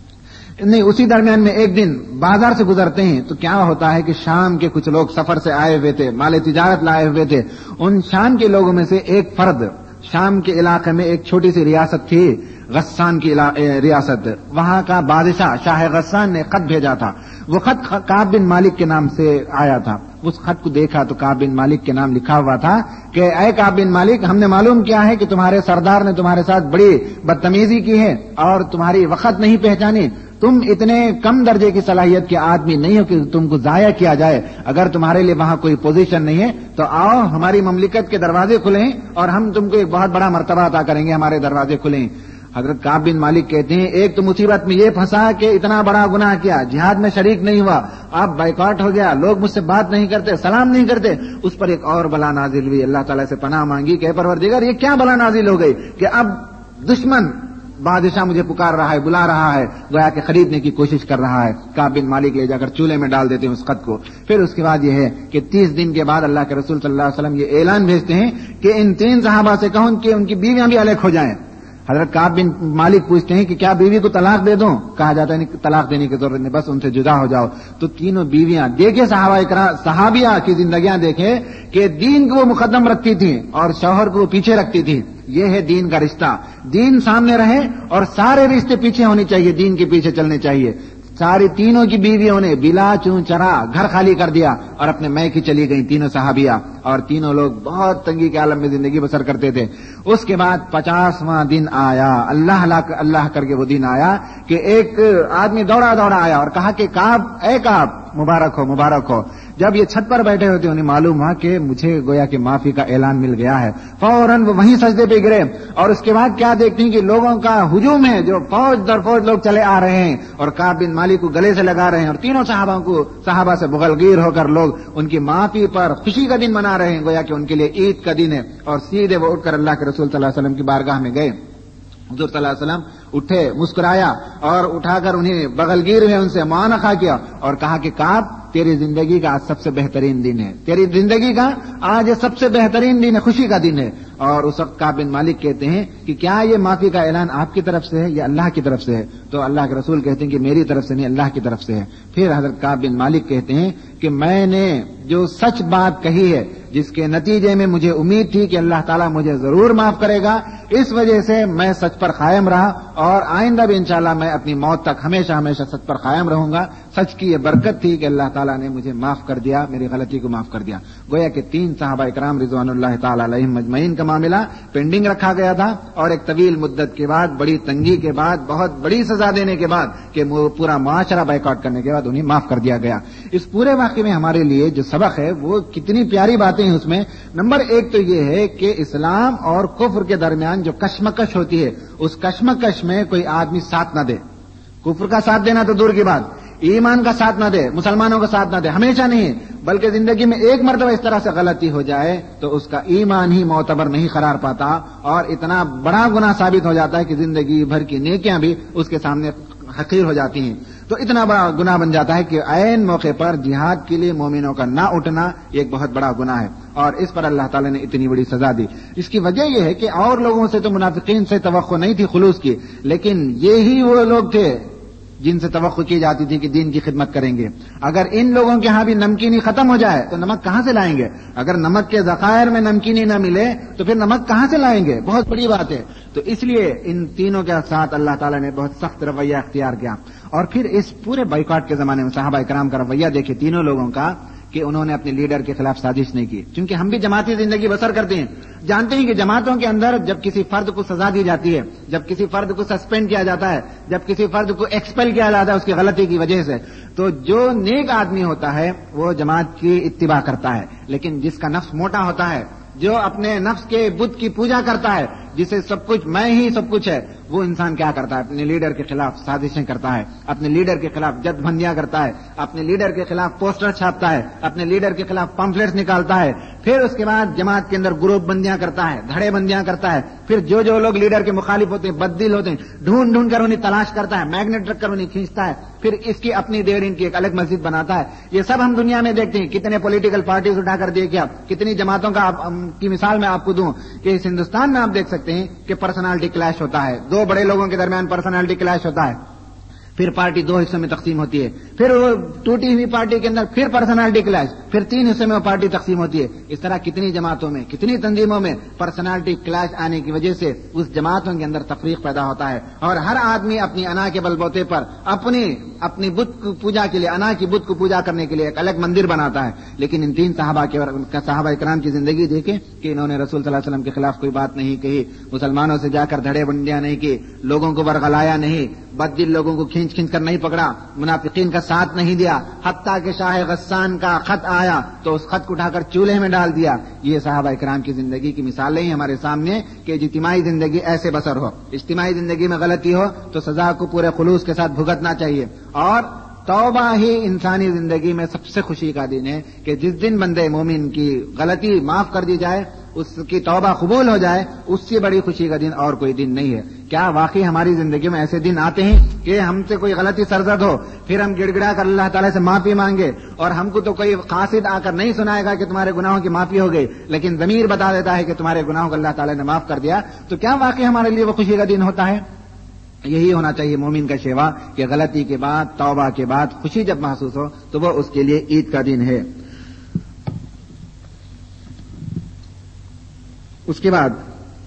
Speaker 1: نہیں اسی درمیان میں ایک دن بازار سے گزرتے ہیں تو کیا ہوتا ہے کہ شام کے کچھ لوگ سفر سے آئے ہوئے تھے، مال تجارت لائے ہوئے تھے۔ ان شام کے لوگوں میں سے ایک فرد، شام کے علاقے میں ایک چھوٹی سی ریاست تھی، غسان کی ریاست، وہاں کا بادشاہ شاہ غسان نے خط بھیجا تھا۔ وہ خط کعب بن مالک کے نام سے آیا تھا۔ اس خط کو دیکھا تو کعب بن مالک کے نام لکھا ہوا تھا کہ اے کعب بن مالک، ہم نے معلوم کیا ہے کہ تمہارے سردار نے تمہارے ساتھ بڑی بدتمیزی کی ہے اور تمہاری وقت نہیں پہچانی، تم اتنے کم درجے کی صلاحیت کے آدمی نہیں ہو کہ تم کو ضائع کیا جائے، اگر تمہارے لیے وہاں کوئی پوزیشن نہیں ہے تو آؤ، ہماری مملکت کے دروازے کھلے ہیں اور ہم تم کو ایک بہت بڑا مرتبہ عطا کریں گے، ہمارے دروازے کھلے ہیں۔ حضرت کعب بن مالک کہتے ہیں ایک تو مصیبت میں یہ پھنسا کہ اتنا بڑا گناہ کیا، جہاد میں شریک نہیں ہوا، اب بائیکاٹ ہو گیا، لوگ مجھ سے بات نہیں کرتے، سلام نہیں کرتے۔ اس پر ایک اور بلا نازل ہوئی، اللہ تعالیٰ سے پناہ مانگی کہ اے پروردگار یہ کیا بلا نازل ہو گئی کہ اب دشمن بادشاہ مجھے پکار رہا ہے، بلا رہا ہے، گویا کہ خریدنے کی کوشش کر رہا ہے۔ کعب بن مالک لے جا کر چولہے میں ڈال دیتے ہیں اس خط کو۔ پھر اس کے بعد یہ ہے کہ 30 دن کے بعد اللہ کے رسول صلی اللہ علیہ وسلم یہ اعلان بھیجتے ہیں کہ ان 3 صحابہ سے کہو کہ ان کی بیویاں بھی الگ ہو جائیں۔ حضرت کعب بن مالک پوچھتے ہیں کہ کیا بیوی کو طلاق دے دوں؟ کہا جاتا ہے نہیں، طلاق دینے کی ضرورت نہیں، بس ان سے جدا ہو جاؤ۔ تو تینوں بیویاں دیکھیں، صحابیہ کی زندگیاں دیکھیں کہ دین کو وہ مقدم رکھتی تھیں اور شوہر کو وہ پیچھے رکھتی تھیں۔ یہ ہے دین کا رشتہ، دین سامنے رہے اور سارے رشتے پیچھے ہونے چاہیے، دین کے پیچھے چلنے چاہیے۔ ساری تینوں کی بیویوں نے بلا چون چرا گھر خالی کر دیا اور اپنے میکے چلی گئیں، تینوں صحابیہ، اور تینوں لوگ بہت تنگی کے عالم میں زندگی بسر کرتے تھے۔ اس کے بعد 50واں دن آیا، اللہ کر کے وہ دن آیا کہ ایک آدمی دوڑا آیا اور کہا کہ کعب، اے کعب، مبارک ہو۔ جب یہ چھت پر بیٹھے ہوتے انہیں معلوم ہوا کہ مجھے گویا کہ معافی کا اعلان مل گیا ہے، فوراً وہ وہیں سجدے پہ گرے، اور اس کے بعد کیا دیکھتے ہیں کہ لوگوں کا ہجوم ہے، جو فوج در فوج لوگ چلے آ رہے ہیں اور کعب بن مالک کو گلے سے لگا رہے ہیں، اور تینوں صحابہ سے بغلگیر ہو کر لوگ ان کی معافی پر خوشی کا دن منا رہے ہیں، گویا کہ ان کے لیے عید کا دن ہے۔ اور سیدھے وہ اٹھ کر اللہ کے رسول صلی اللہ علیہ وسلم کی بارگاہ میں گئے۔ حضور صلی اللہ علیہ وسلم اٹھے، مسکرایا اور اٹھا کر انہیں بغلگیر ہوئے، ان سے معانقہ کیا اور کہا کہ کعب، تیری زندگی کا آج سب سے بہترین دن ہے، تیری زندگی کا آج سب سے بہترین دن ہے، خوشی کا دن ہے۔ اور اس وقت کعب بن مالک کہتے ہیں کہ کیا یہ معافی کا اعلان آپ کی طرف سے ہے یا اللہ کی طرف سے ہے؟ تو اللہ کے رسول کہتے ہیں کہ میری طرف سے نہیں، اللہ کی طرف سے ہے۔ پھر حضرت کعب بن مالک کہتے ہیں کہ میں نے جو سچ بات کہی ہے، جس کے نتیجے میں مجھے امید تھی کہ اللہ تعالیٰ مجھے ضرور معاف کرے گا، اس وجہ سے میں سچ پر قائم رہا اور آئندہ بھی انشاءاللہ میں اپنی موت تک ہمیشہ سچ پر قائم رہوں گا۔ سچ کی یہ برکت تھی کہ اللہ تعالیٰ نے مجھے معاف کر دیا، میری غلطی کو معاف کر دیا۔ گویا کہ 3 صحابہ اکرام رضوان اللہ تعالی علیہم اجمعین کا معاملہ پینڈنگ رکھا گیا تھا، اور ایک طویل مدت کے بعد، بڑی تنگی کے بعد، بہت بڑی سزا دینے کے بعد کہ پورا معاشرہ بائیکاٹ کرنے کے بعد انہیں معاف کر دیا گیا۔ اس پورے واقعے میں ہمارے لیے جو سبق ہے وہ کتنی پیاری باتیں ہیں اس میں۔ نمبر 1 تو یہ ہے کہ اسلام اور کفر کے درمیان جو کشمکش ہوتی ہے، اس کشمکش میں کوئی آدمی ساتھ نہ دے۔ کفر کا ساتھ دینا تو دور کی بات، ایمان کا ساتھ نہ دے، مسلمانوں کا ساتھ نہ دے، ہمیشہ نہیں، بلکہ زندگی میں ایک مرتبہ اس طرح سے غلطی ہو جائے تو اس کا ایمان ہی معتبر نہیں قرار پاتا اور اتنا بڑا گناہ ثابت ہو جاتا ہے کہ زندگی بھر کی نیکیاں بھی اس کے سامنے حقیر ہو جاتی ہیں۔ تو اتنا بڑا گناہ بن جاتا ہے کہ عین موقع پر جہاد کے لیے مومنوں کا نہ اٹھنا ایک بہت بڑا گناہ ہے، اور اس پر اللہ تعالیٰ نے اتنی بڑی سزا دی۔ اس کی وجہ یہ ہے کہ اور لوگوں سے تو منافقین سے توقع نہیں تھی خلوص کی، لیکن یہی وہ لوگ تھے جن سے توقع کی جاتی تھی کہ دین کی خدمت کریں گے۔ اگر ان لوگوں کے ہاں بھی نمکینی ختم ہو جائے تو نمک کہاں سے لائیں گے؟ اگر نمک کے ذخائر میں نمکینی نہ ملے تو پھر نمک کہاں سے لائیں گے؟ بہت بڑی بات ہے۔ تو اس لیے ان تینوں کے ساتھ اللہ تعالیٰ نے بہت سخت رویہ اختیار کیا، اور پھر اس پورے بائیکاٹ کے زمانے میں صحابہ کرام کا رویہ دیکھے تینوں لوگوں کا کہ انہوں نے اپنے لیڈر کے خلاف سازش نہیں کی. چونکہ ہم بھی جماعتی زندگی بسر کرتے ہیں, جانتے ہیں کہ جماعتوں کے اندر جب کسی فرد کو سزا دی جاتی ہے, جب کسی فرد کو سسپینڈ کیا جاتا ہے, جب کسی فرد کو ایکسپیل کیا جاتا ہے اس کی غلطی کی وجہ سے, تو جو نیک آدمی ہوتا ہے وہ جماعت کی اتباع کرتا ہے. لیکن جس کا نفس موٹا ہوتا ہے, جو اپنے نفس کے بت کی پوجا کرتا ہے, جسے سب کچھ میں ہی سب کچھ ہے, وہ انسان کیا کرتا ہے؟ اپنے لیڈر کے خلاف سازشیں کرتا ہے, اپنے لیڈر کے خلاف جد بندیاں کرتا ہے, اپنے لیڈر کے خلاف پوسٹر چھاپتا ہے, اپنے لیڈر کے خلاف پمفلیٹس نکالتا ہے, پھر اس کے بعد جماعت کے اندر گروپ بندیاں کرتا ہے, دھڑے بندیاں کرتا ہے, پھر جو لوگ لیڈر کے مخالف ہوتے ہیں, بددل ہوتے ہیں, ڈھونڈ کر انہیں تلاش کرتا ہے, میگنیٹ رکھ کر انہیں کھینچتا ہے, پھر اس کی اپنی ڈیڑھ ان کی ایک الگ مسجد بناتا ہے. یہ سب ہم دنیا میں دیکھتے ہیں. کتنے پولیٹیکل پارٹیز اٹھا کر دیکھیں آپ, کتنی جماعتوں کا کی مثال میں آپ کو دوں کہ اس ہندوستان میں آپ دیکھ سکتے ہیں کہ پرسنالٹی کلیش ہوتا ہے, دو بڑے لوگوں کے درمیان پرسنالٹی کلیش ہوتا ہے, پھر پارٹی دو حصوں میں تقسیم ہوتی ہے, پھر وہ ٹوٹی ہوئی پارٹی کے اندر پھر پرسنالٹی کلیش, پھر 3 حصوں میں وہ پارٹی تقسیم ہوتی ہے. اس طرح کتنی جماعتوں میں, کتنی تنظیموں میں پرسنالٹی کلیش آنے کی وجہ سے اس جماعتوں کے اندر تفریق پیدا ہوتا ہے, اور ہر آدمی اپنی انا کے بل بوتے پر اپنی بت کو پوجا کے لیے, انا کی بت کو پوجا کرنے کے لیے ایک الگ مندر بناتا ہے. لیکن ان 3 صحابہ کرام کی زندگی دیکھیں کہ انہوں نے رسول صلی اللہ علیہ وسلم کے خلاف کوئی بات نہیں کہی, مسلمانوں سے جا کر دھڑے بندیاں نہیں کی, لوگوں کو برگلایا نہیں, بددل لوگوں کو کھینچ کر نہیں پکڑا, منافقین کا ساتھ نہیں دیا, حتیٰ کہ شاہ غسان کا خط آیا تو اس خط کو اٹھا کر چولہے میں ڈال دیا. یہ صحابہ کرام کی زندگی کی مثالیں ہیں ہمارے سامنے کہ اجتماعی زندگی ایسے بسر ہو. اجتماعی زندگی میں غلطی ہو تو سزا کو پورے خلوص کے ساتھ بھگتنا چاہیے. اور توبہ ہی انسانی زندگی میں سب سے خوشی کا دن ہے کہ جس دن بندے مومن کی غلطی معاف کر دی جائے, اس کی توبہ قبول ہو جائے, اس سے بڑی خوشی کا دن اور کوئی دن نہیں ہے. کیا واقعی ہماری زندگی میں ایسے دن آتے ہیں کہ ہم سے کوئی غلطی سرزد ہو, پھر ہم گڑ گڑا کر اللہ تعالیٰ سے معافی مانگے, اور ہم کو تو کوئی قاصد آ کر نہیں سنائے گا کہ تمہارے گناہوں کی معافی ہو گئی, لیکن ضمیر بتا دیتا ہے کہ تمہارے گناہوں کو اللہ تعالیٰ نے معاف کر دیا, تو کیا واقعی ہمارے لیے وہ خوشی کا دن ہوتا ہے؟ یہی ہونا چاہیے مومن کا شیوا کہ غلطی کے بعد, توبہ کے بعد خوشی جب محسوس ہو تو وہ اس کے لیے عید کا دن ہے. اس کے بعد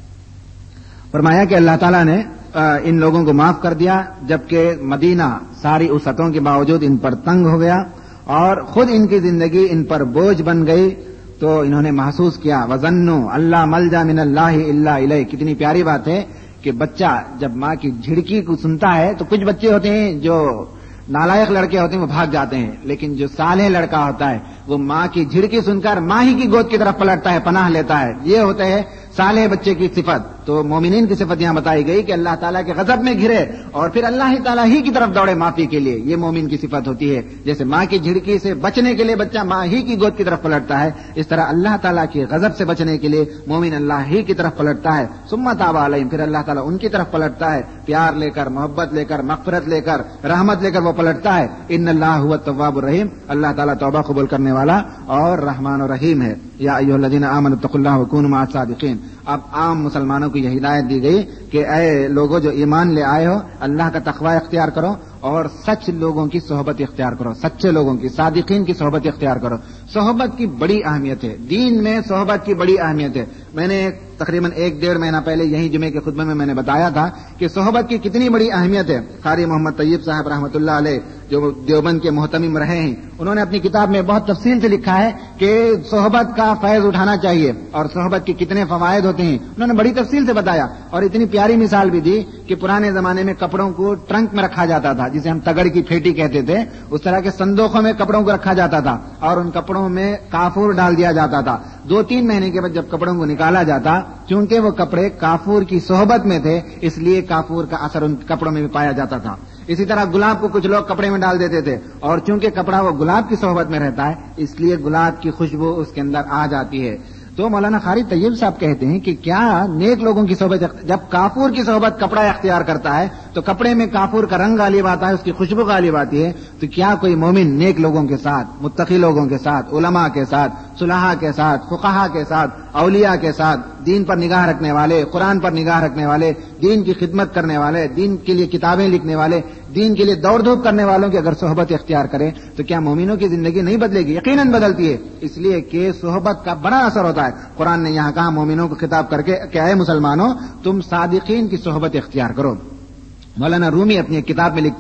Speaker 1: فرمایا کہ اللہ تعالیٰ نے ان لوگوں کو معاف کر دیا, جبکہ مدینہ ساری وسعتوں کے باوجود ان پر تنگ ہو گیا اور خود ان کی زندگی ان پر بوجھ بن گئی. تو انہوں نے محسوس کیا وَظَنُّوا اللہ ملجا من اللہ الا الیہ. کتنی پیاری بات ہے کہ بچہ جب ماں کی جھڑکی کو سنتا ہے, تو کچھ بچے ہوتے ہیں جو نالائق لڑکے ہوتے ہیں وہ بھاگ جاتے ہیں, لیکن جو صالح لڑکا ہوتا ہے وہ ماں کی جھڑکی سن کر ماں ہی کی گود کی طرف پلٹتا ہے, پناہ لیتا ہے. یہ ہوتا ہے صالح بچے کی صفت. تو مومنین کی صفت یہاں بتائی گئی کہ اللہ تعالیٰ کے غضب میں گھرے اور پھر اللہ تعالیٰ ہی کی طرف دوڑے معافی کے لیے. یہ مومن کی صفت ہوتی ہے. جیسے ماں کی جھڑکی سے بچنے کے لیے بچہ ماں ہی کی گود کی طرف پلٹتا ہے, اس طرح اللہ تعالیٰ کے غضب سے بچنے کے لیے مومن اللہ ہی کی طرف پلٹتا ہے. ثم تاب علیہم, پھر اللہ تعالیٰ ان کی طرف پلٹتا ہے, پیار لے کر, محبت لے کر, مغفرت لے کر, رحمت لے کر وہ پلٹتا ہے. ان اللہ هو التواب الرحیم, اللہ تعالیٰ توبہ قبول کرنے والا اور رحمان و رحیم ہے. یا ایھا الذین آمنوا اتقوا اللہ وکونوا مع الصادقین. اب عام مسلمانوں کو یہ ہدایت دی گئی کہ اے لوگوں جو ایمان لے آئے ہو, اللہ کا تقوی اختیار کرو اور سچ لوگوں کی صحبت اختیار کرو, سچے لوگوں کی, صادقین کی صحبت اختیار کرو. صحبت کی بڑی اہمیت ہے, دین میں صحبت کی بڑی اہمیت ہے. میں نے تقریباً 1-1.5 مہینہ پہلے یہی جمعے کے خطبے میں نے بتایا تھا کہ صحبت کی کتنی بڑی اہمیت ہے. قاری محمد طیب صاحب رحمۃ اللہ علیہ جو دیوبند کے محتمم رہے ہیں, انہوں نے اپنی کتاب میں بہت تفصیل سے لکھا ہے کہ صحبت کا فیض اٹھانا چاہیے اور صحبت کے کتنے فوائد ہوتے ہیں. انہوں نے بڑی تفصیل سے بتایا اور اتنی پیاری مثال بھی دی کہ پرانے زمانے میں کپڑوں کو ٹرنک میں رکھا جاتا تھا, جسے ہم تگڑ کی پھیٹی کہتے تھے. اس طرح کے صندوقوں میں کپڑوں کو رکھا جاتا تھا اور ان کپڑوں میں کافور ڈال دیا جاتا تھا. 2-3 مہینے کے بعد جب کپڑوں کو نکالا جاتا, چونکہ وہ کپڑے کافور کی صحبت میں تھے, اس لیے کافور کا اثر ان کپڑوں میں بھی پایا جاتا تھا. اسی طرح گلاب کو کچھ لوگ کپڑے میں ڈال دیتے تھے, اور چونکہ کپڑا وہ گلاب کی صحبت میں رہتا ہے, اس لیے گلاب کی خوشبو اس کے اندر آ جاتی ہے. تو مولانا قاری طیب صاحب کہتے ہیں کہ کیا نیک لوگوں کی صحبت, جب کافور کی صحبت کپڑا اختیار کرتا ہے تو کپڑے میں کافور کا رنگ غالب آتا ہے, اس کی خوشبو غالب آتی ہے, تو کیا کوئی مومن نیک لوگوں کے ساتھ, متقی لوگوں کے ساتھ, علماء کے ساتھ, صلحاء کے ساتھ, فقہاء کے ساتھ, اولیاء کے ساتھ, دین پر نگاہ رکھنے والے, قرآن پر نگاہ رکھنے والے, دین کی خدمت کرنے والے, دین کے لیے کتابیں لکھنے والے, دین کے لیے دوڑ دھوپ کرنے والوں کی اگر صحبت اختیار کرے تو کیا مومنوں کی زندگی نہیں بدلے گی؟ یقیناً بدلتی ہے, اس لیے کہ صحبت کا بڑا اثر ہوتا ہے. قرآن نے یہاں کہا مومنوں کو خطاب کر کے کہ اے مسلمانوں تم صادقین کی صحبت اختیار کرو. مولانا رومی اپنی ایک کتاب میں لکھتے ہیں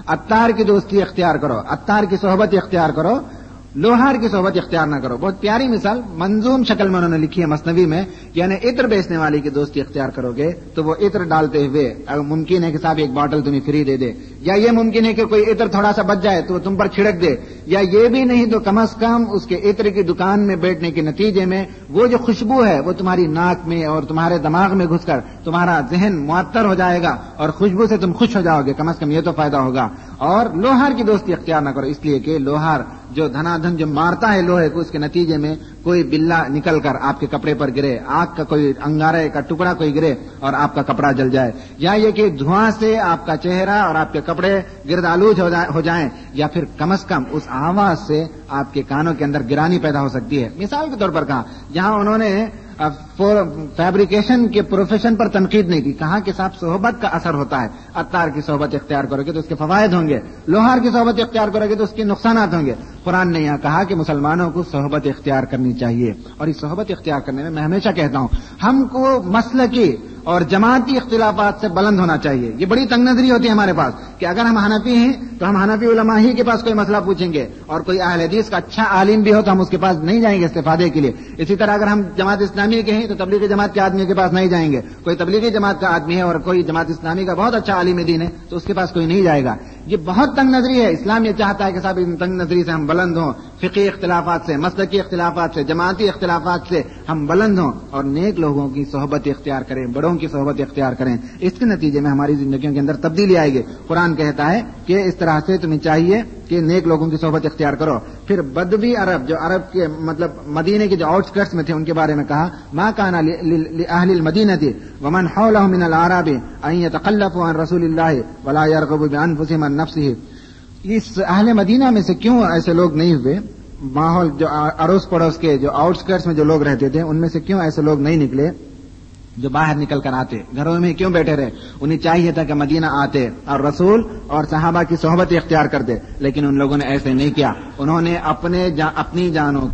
Speaker 1: عطار کی دوستی اختیار کرو، عطار کی صحبت اختیار کرو، لوہار کی صحبت اختیار نہ کرو. بہت پیاری مثال منظوم شکل میں انہوں نے لکھی ہے مثنوی میں، یعنی عطر بیچنے والے کی دوستی اختیار کرو گے تو وہ عطر ڈالتے ہوئے ممکن ہے کہ صاحب ایک باٹل تمہیں فری دے دے، یا یہ ممکن ہے کہ کوئی عطر تھوڑا سا بچ جائے تو تم پر چھڑک دے، یا یہ بھی نہیں تو کم از کم اس کے عطر کی دکان میں بیٹھنے کے نتیجے میں وہ جو خوشبو ہے وہ تمہاری ناک میں اور تمہارے دماغ میں گھس کر تمہارا ذہن معطر ہو جائے گا اور خوشبو سے تم خوش ہو جاؤ گے، کم از کم یہ تو فائدہ ہوگا. اور لوہار کی دوستی اختیار نہ کرو، اس لیے کہ لوہار جو دھنا دھن جو مارتا ہے لوہے کو، اس کے نتیجے میں کوئی بلا نکل کر آپ کے کپڑے پر گرے، آگ کا کوئی انگارے کا ٹکڑا کوئی گرے اور آپ کا کپڑا جل جائے، یا یہ کہ دھواں سے آپ کا چہرہ اور آپ کے کپڑے گرد آلود ہو جائیں، یا پھر کم از کم اس آواز سے آپ کے کانوں کے اندر گرانی پیدا ہو سکتی ہے. مثال کے طور پر کہا، جہاں انہوں نے فیبریکیشن کے پروفیشن پر تنقید نہیں کی، کہا کہ صاحب صحبت کا اثر ہوتا ہے. عطار کی صحبت اختیار کرو گے تو اس کے فوائد ہوں گے، لوہار کی صحبت اختیار کرو گے تو اس کے نقصانات ہوں گے. قرآن نے یہاں کہا کہ مسلمانوں کو صحبت اختیار کرنی چاہیے، اور اس صحبت اختیار کرنے میں ہمیشہ کہتا ہوں ہم کو مسلکی اور جماعتی اختلافات سے بلند ہونا چاہیے. یہ بڑی تنگ نظری ہوتی ہے ہمارے پاس کہ اگر ہم حنفی ہیں تو ہم حنفی علماء ہی کے پاس کوئی مسئلہ پوچھیں گے، اور کوئی اہل حدیث کا اچھا عالم بھی ہو تو ہم اس کے پاس نہیں جائیں گے استفادے کے لیے. اسی طرح اگر ہم جماعت اسلامی کے ہیں تو تبلیغی جماعت کے آدمی کے پاس نہیں جائیں گے. کوئی تبلیغی جماعت کا آدمی ہے اور کوئی جماعت اسلامی کا بہت اچھا عالم دین ہے تو اس کے پاس کوئی نہیں جائے گا. یہ بہت تنگ نظری ہے. اسلام یہ چاہتا ہے کہ صاحب ان تنگ نظری سے ہم بلند ہوں، فقہی اختلافات سے، مسلکی اختلافات سے، جماعتی اختلافات سے ہم بلند ہوں اور نیک لوگوں کی صحبت اختیار کریں، بڑوں کی صحبت اختیار کریں. اس کے نتیجے میں ہماری زندگیوں کے اندر تبدیلی آئے گی. قرآن کہتا ہے کہ اس طرح سے تمہیں چاہیے کہ نیک لوگوں کی صحبت اختیار کرو. پھر بدوی عرب، جو عرب کے مطلب مدینے کے جو آؤٹ اسکرٹس میں تھے، ان کے بارے میں کہا ما کان لأهل المدینة ومن حولهم من الاعراب ان يتخلفوا عن رسول الله ولا يرغبوا بانفسهم عن نفسه. اس اہل مدینہ میں سے کیوں ایسے لوگ نہیں ہوئے، ماحول جو اڑوس پڑوس کے جو آؤٹ اسکرٹس میں جو لوگ رہتے تھے ان میں سے کیوں ایسے لوگ نہیں نکلے جو باہر نکل کر آتے، گھروں میں کیوں بیٹھے رہے؟ انہیں چاہیے تھا کہ مدینہ آتے اور رسول اور صحابہ کی صحبت اختیار کرتے، لیکن ان لوگوں نے ایسے نہیں کیا. انہوں نے اپنی جانوں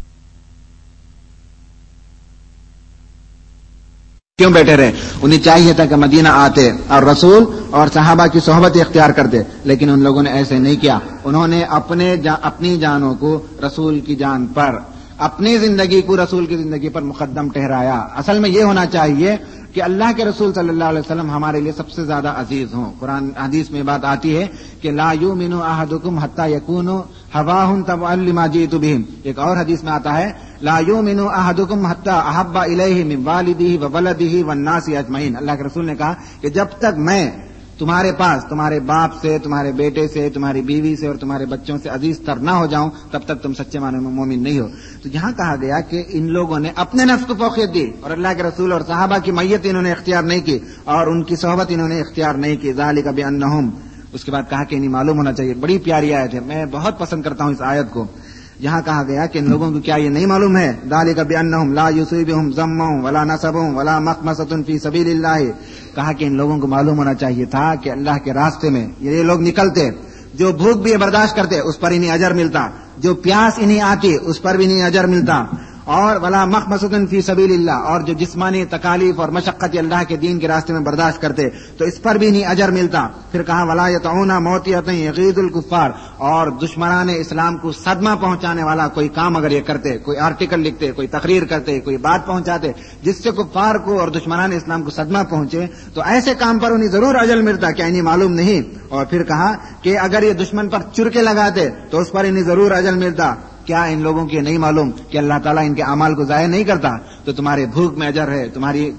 Speaker 1: کیوں بیٹھے رہے؟ انہیں چاہیے تھا کہ مدینہ آتے اور رسول اور صحابہ کی صحبت اختیار کرتے، لیکن ان لوگوں نے ایسے نہیں کیا. انہوں نے اپنی جانوں کو رسول کی جان پر، اپنی زندگی کو رسول کی زندگی پر مقدم ٹھہرایا. اصل میں یہ ہونا چاہیے کہ اللہ کے رسول صلی اللہ علیہ وسلم ہمارے لیے سب سے زیادہ عزیز ہوں. قرآن حدیث میں بات آتی ہے کہ لا یؤمن احدکم حتی یکون ہواہ تبعا لما جئت بہ. ایک اور حدیث میں آتا ہے لا یؤمن احدکم حتی احب الیہ من والدہ وولدہ والناس اجمعین. اللہ کے رسول نے کہا کہ جب تک میں تمہارے پاس تمہارے باپ سے، تمہارے بیٹے سے، تمہاری بیوی سے اور تمہارے بچوں سے عزیز تر نہ ہو جاؤں تب تک تم سچے معنی میں مومن نہیں ہو. تو یہاں کہا گیا کہ ان لوگوں نے اپنے نفس کو فوقیت دی اور اللہ کے رسول اور صحابہ کی میت انہوں نے اختیار نہیں کی اور ان کی صحبت انہوں نے اختیار نہیں کی. ذالک بانہم. اس کے بعد کہا کہ انہیں معلوم ہونا چاہیے. بڑی پیاری آیت ہے، میں بہت پسند کرتا ہوں اس آیت کو. یہاں کہا گیا کہ ان لوگوں کو کیا یہ نہیں معلوم ہے؟ ذالک بانہم لا یصیبہم ظم ولا نصب ولا مخمصۃ فی سبیل اللہ. کہا کہ ان لوگوں کو معلوم ہونا چاہیے تھا کہ اللہ کے راستے میں یہ لوگ نکلتے، جو بھوک بھی برداشت کرتے اس پر انہیں اجر ملتا، جو پیاس انہیں آتی اس پر بھی انہیں اجر ملتا، اور ولا مخمصۃ فی سبیل اللہ، اور جو جسمانی تکالیف اور مشقت اللہ کے دین کے راستے میں برداشت کرتے تو اس پر بھی انہیں اجر ملتا. پھر کہا ولا یطعون موطئۃ یغیظ الکفار، اور دشمنان اسلام کو صدمہ پہنچانے والا کوئی کام اگر یہ کرتے، کوئی آرٹیکل لکھتے، کوئی تقریر کرتے، کوئی بات پہنچاتے جس سے کفار کو اور دشمنان اسلام کو صدمہ پہنچے تو ایسے کام پر انہیں ضرور اجر ملتا. کیا انہیں معلوم نہیں؟ اور پھر کہا کہ اگر یہ دشمن پر چرکے لگاتے تو اس پر انہیں ضرور اجر ملتا. کیا ان لوگوں کی نہیں معلوم کہ اللہ تعالیٰ ان کے اعمال کو ضائع نہیں کرتا؟ تو تمہارے بھوک میں اجر ہے، تمہاری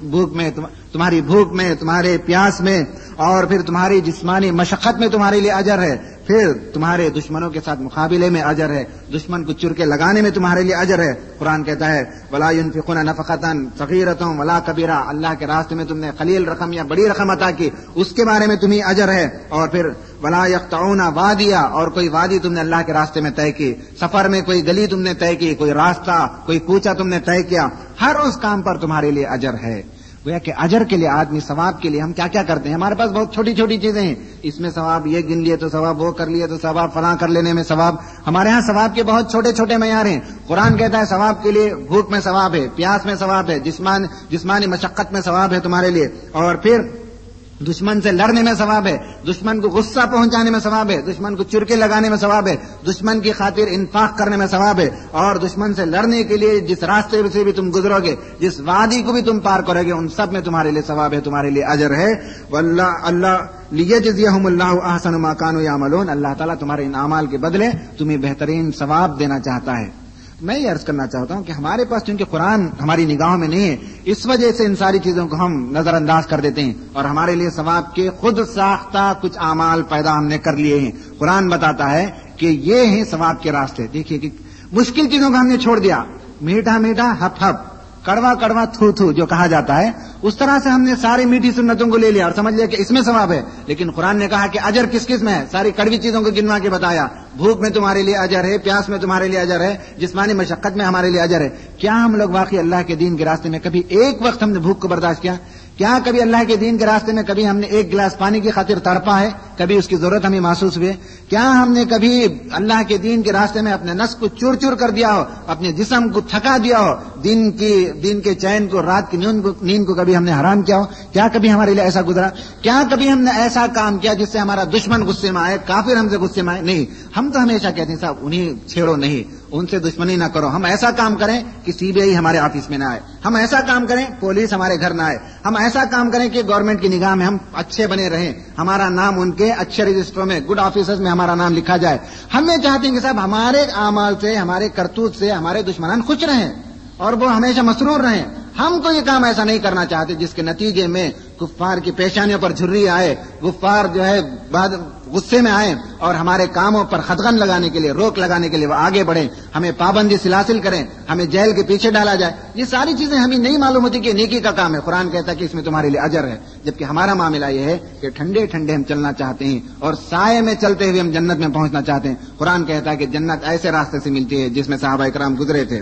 Speaker 1: بھوک میں، تمہارے پیاس میں، اور پھر تمہاری جسمانی مشقت میں تمہارے لیے اجر ہے، پھر تمہارے دشمنوں کے ساتھ مقابلے میں اجر ہے، دشمن کو چرکے لگانے میں تمہارے لیے اجر ہے. قرآن کہتا ہے ولا ينفقون نفقة صغيرة ولا كبيرة. اللہ کے راستے میں تم نے قلیل رقم یا بڑی رقم عطا کی اس کے بارے میں تمہیں اجر ہے. اور پھر ولا يقطعون وادیا، اور کوئی وادی تم نے اللہ کے راستے میں طے کی، سفر میں کوئی گلی تم نے طے کی، کوئی راستہ، کوئی کوچہ تم نے طے کیا، ہر اس کام پر تمہارے لیے اجر ہے. گویا کہ اجر کے لیے آدمی ثواب کے لیے ہم کیا کیا کرتے ہیں؟ ہمارے پاس بہت چھوٹی چھوٹی چیزیں ہیں، اس میں ثواب یہ گن لیے تو ثواب، وہ کر لیے تو ثواب، فلاں کر لینے میں ثواب. ہمارے ہاں ثواب کے بہت چھوٹے چھوٹے معیار ہیں. قرآن کہتا ہے ثواب کے لیے بھوک میں ثواب ہے، پیاس میں ثواب ہے، جسمانی مشقت میں ثواب ہے تمہارے لیے. اور پھر دشمن سے لڑنے میں ثواب ہے، دشمن کو غصہ پہنچانے میں ثواب ہے، دشمن کو چرکے لگانے میں ثواب ہے، دشمن کی خاطر انفاق کرنے میں ثواب ہے، اور دشمن سے لڑنے کے لیے جس راستے سے بھی تم گزرو گے، جس وادی کو بھی تم پار کرو گے، ان سب میں تمہارے لیے ثواب ہے، تمہارے لیے اجر ہے۔ واللہ اللہ لیجزیہم اللہ احسن ما کانوا یعملون، اللہ تعالیٰ تمہارے ان اعمال کے بدلے تمہیں بہترین ثواب دینا چاہتا ہے۔ میں یہ عرض کرنا چاہتا ہوں کہ ہمارے پاس چونکہ قرآن ہماری نگاہوں میں نہیں ہے، اس وجہ سے ان ساری چیزوں کو ہم نظر انداز کر دیتے ہیں، اور ہمارے لیے ثواب کے خود ساختہ کچھ اعمال پیدا ہم نے کر لیے ہیں۔ قرآن بتاتا ہے کہ یہ ہیں ثواب کے راستے۔ دیکھیے کہ مشکل چیزوں کو ہم نے چھوڑ دیا، میٹھا میٹھا ہپ ہپ، کڑوا کڑوا تھو تھو جو کہا جاتا ہے، اس طرح سے ہم نے ساری میٹھی سنتوں کو لے لیا اور سمجھ لیا کہ اس میں ثواب ہے، لیکن قرآن نے کہا کہ اجر کس کس میں ہے، ساری کڑوی چیزوں کو گنوا کے بتایا۔ بھوک میں تمہارے لیے اجر ہے، پیاس میں تمہارے لیے اجر ہے، جسمانی مشقت میں ہمارے لیے اجر ہے۔ کیا ہم لوگ واقعی اللہ کے دین کے راستے میں کبھی ایک وقت ہم نے بھوک کو برداشت کیا؟ کیا کبھی اللہ کے دین کے راستے میں کبھی ہم نے ایک گلاس پانی کی خاطر تڑپا ہے؟ کبھی اس کی ضرورت ہمیں محسوس ہوئی؟ کیا ہم نے کبھی اللہ کے دین کے راستے میں اپنے نس کو چور چور کر دیا ہو، اپنے جسم کو تھکا دیا ہو، دین کے چین کو، رات کی نیند کو کبھی ہم نے حرام کیا ہو؟ کیا کبھی ہمارے لیے ایسا گزرا؟ کیا کبھی ہم نے ایسا کام کیا جس سے ہمارا دشمن غصے میں آئے، کافر ہم سے غصے میں آئے؟ نہیں، ہم تو ہمیشہ کہتے ہیں صاحب انہیں چھیڑو نہیں، ان سے دشمنی نہ کرو، ہم ایسا کام کریں کہ سی بی آئی ہمارے آفس میں نہ آئے، ہم ایسا کام کریں پولیس ہمارے گھر نہ آئے، ہم ایسا کام کریں کہ گورنمنٹ کی نگاہ میں ہم اچھے بنے رہیں، ہمارا نام ان کے اچھے رجسٹروں میں، گڈ آفیسرز میں ہمارا نام لکھا جائے۔ ہم یہ چاہتے ہیں کہ صاحب ہمارے اعمال سے، ہمارے کرتوت سے ہمارے دشمنان خوش رہیں اور وہ ہمیشہ مسرور رہیں۔ ہم تو یہ کام ایسا نہیں کرنا چاہتے جس کے نتیجے میں کفار کی پیشانیوں پر جھری آئے، کفار جو ہے بعد غصے میں آئے اور ہمارے کاموں پر خدغن لگانے کے لیے، روک لگانے کے لیے وہ آگے بڑھیں، ہمیں پابندی سلاسل کریں، ہمیں جیل کے پیچھے ڈالا جائے۔ یہ ساری چیزیں ہمیں نہیں معلوم ہوتی کہ نیکی کا کام ہے۔ قرآن کہتا ہے کہ اس میں تمہارے لیے اجر ہے، جبکہ ہمارا معاملہ یہ ہے کہ ٹھنڈے ٹھنڈے ہم چلنا چاہتے ہیں اور سائے میں چلتے ہوئے ہم جنت میں پہنچنا چاہتے ہیں۔ قرآن کہتا ہے کہ جنت ایسے راستے سے ملتی ہے جس میں صحابہ کرام گزرے تھے۔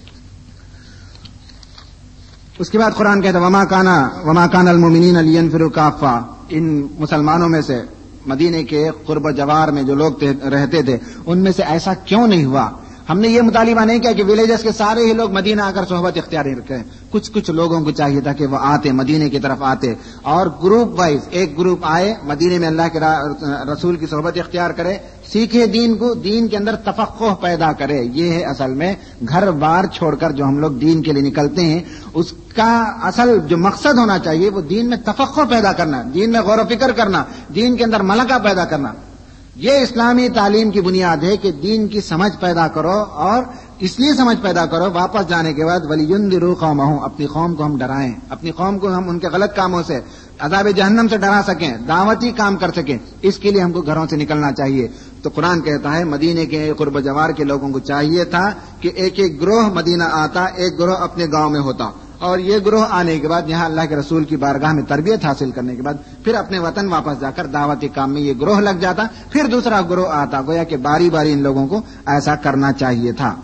Speaker 1: اس کے بعد قرآن کہتا ہے وما کان المؤمنین لینفروا کافہ، ان مسلمانوں میں سے مدینے کے قرب و جوار میں جو لوگ رہتے تھے ان میں سے ایسا کیوں نہیں ہوا؟ ہم نے یہ مطالبہ نہیں کیا کہ ولیجز کے سارے ہی لوگ مدینہ آ کر صحبت اختیار کریں، کچھ لوگوں کو چاہیے تھا کہ وہ آتے، مدینے کی طرف آتے اور گروپ وائز ایک گروپ آئے مدینے میں اللہ کے رسول کی صحبت اختیار کرے، سیکھے دین کو، دین کے اندر تفقہ پیدا کرے۔ یہ ہے اصل میں گھر بار چھوڑ کر جو ہم لوگ دین کے لیے نکلتے ہیں، اس کا اصل جو مقصد ہونا چاہیے وہ دین میں تفقہ پیدا کرنا، دین میں غور و فکر کرنا، دین کے اندر ملکہ پیدا کرنا۔ یہ اسلامی تعلیم کی بنیاد ہے کہ دین کی سمجھ پیدا کرو، اور اس لیے سمجھ پیدا کرو واپس جانے کے بعد وَلِيُنذِرُوا قَوْمَهُمْ، اپنی قوم کو ہم ڈرائیں، اپنی قوم کو ہم ان کے غلط کاموں سے، عذاب جہنم سے ڈرا سکیں، دعوتی کام کر سکیں، اس کے لیے ہم کو گھروں سے نکلنا چاہیے۔ تو قرآن کہتا ہے مدینے کے قرب جوار کے لوگوں کو چاہیے تھا کہ ایک ایک گروہ مدینہ آتا، ایک گروہ اپنے گاؤں میں ہوتا، اور یہ گروہ آنے کے بعد یہاں اللہ کے رسول کی بارگاہ میں تربیت حاصل کرنے کے بعد پھر اپنے وطن واپس جا کر دعوتی کام میں یہ گروہ لگ جاتا، پھر دوسرا گروہ آتا، گویا کہ باری باری ان لوگوں کو ایسا کرنا چاہیے تھا۔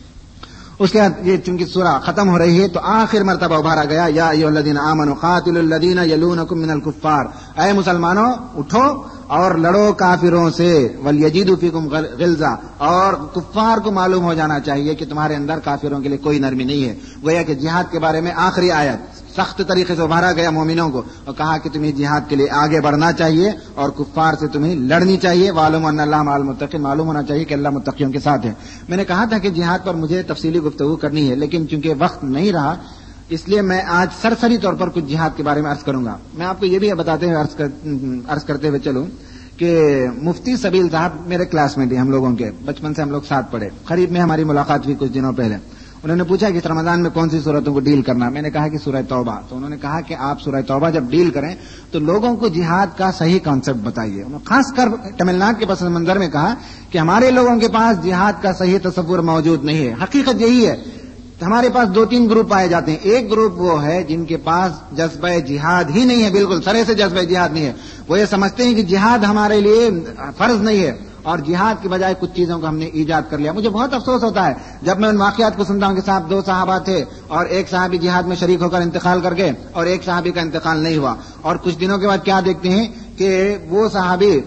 Speaker 1: اس کے بعد یہ چونکہ سورہ ختم ہو رہی ہے تو آخر مرتبہ ابھارا گیا یا ایھا الذین آمنوا قاتلوا الذین یلونکم من الکفار، اے مسلمانوں اٹھو اور لڑو کافروں سے، ولیجدوا فیکم غلظہ، اور کفار کو معلوم ہو جانا چاہیے کہ تمہارے اندر کافروں کے لیے کوئی نرمی نہیں ہے۔ گویا کہ جہاد کے بارے میں آخری آیت سخت طریقے سے ابھارا گیا مومنوں کو اور کہا کہ تمہیں جہاد کے لیے آگے بڑھنا چاہیے اور کفار سے تمہیں لڑنی چاہیے۔ وَاعْلَمُوا أَنَّ اللَّهَ مَعَ الْمُتَّقِينَ، معلوم ہونا چاہیے کہ اللہ متقیوں کے ساتھ ہے۔ میں نے کہا تھا کہ جہاد پر مجھے تفصیلی گفتگو کرنی ہے، لیکن چونکہ وقت نہیں رہا اس لیے میں آج سرسری طور پر کچھ جہاد کے بارے میں عرض کروں گا۔ میں آپ کو یہ بھی بتاتے ہوئے عرض کرتے ہوئے چلوں کہ مفتی سبیل صاحب میرے کلاس میں بھی، ہم لوگوں کے بچپن سے ہم لوگ ساتھ پڑھے، قریب میں ہماری ملاقات ہوئی کچھ دنوں پہلے۔ انہوں نے پوچھا کہ اس رمضان میں کون سی صورتوں کو ڈیل کرنا، میں نے کہا کہ سورہ توبہ۔ تو انہوں نے کہا کہ آپ سورہ توبہ جب ڈیل کریں تو لوگوں کو جہاد کا صحیح کانسیپٹ بتائیے۔ انہوں نے خاص کر تمل ناڈو کے پس منظر میں کہا کہ ہمارے لوگوں کے پاس جہاد کا صحیح تصور موجود نہیں ہے۔ حقیقت یہی ہے، ہمارے پاس دو تین گروپ پائے جاتے ہیں۔ ایک گروپ وہ ہے جن کے پاس جذبہ جہاد ہی نہیں ہے، بالکل سرے سے جذبہ جہاد نہیں ہے، وہ یہ سمجھتے ہیں کہ جہاد ہمارے لیے فرض نہیں ہے اور جہاد کی بجائے کچھ چیزوں کو ہم نے ایجاد کر لیا۔ مجھے بہت افسوس ہوتا ہے جب میں ان واقعات کو سنتا ہوں کہ صاحب دو صحابہ تھے اور ایک صحابی جہاد میں شریک ہو کر انتقال کر گئے اور ایک صحابی کا انتقال نہیں ہوا، اور کچھ دنوں کے بعد کیا دیکھتے ہیں کہ وہ صحابی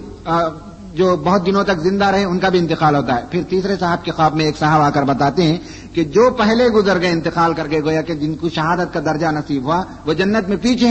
Speaker 1: جو بہت دنوں تک زندہ رہے ان کا بھی انتقال ہوتا ہے۔ پھر تیسرے صاحب کے خواب میں ایک صاحب آ کر بتاتے ہیں کہ جو پہلے گزر گئے، انتقال کر کے، گویا کہ جن کو شہادت کا درجہ نصیب ہوا وہ جنت میں پیچھے ہیں،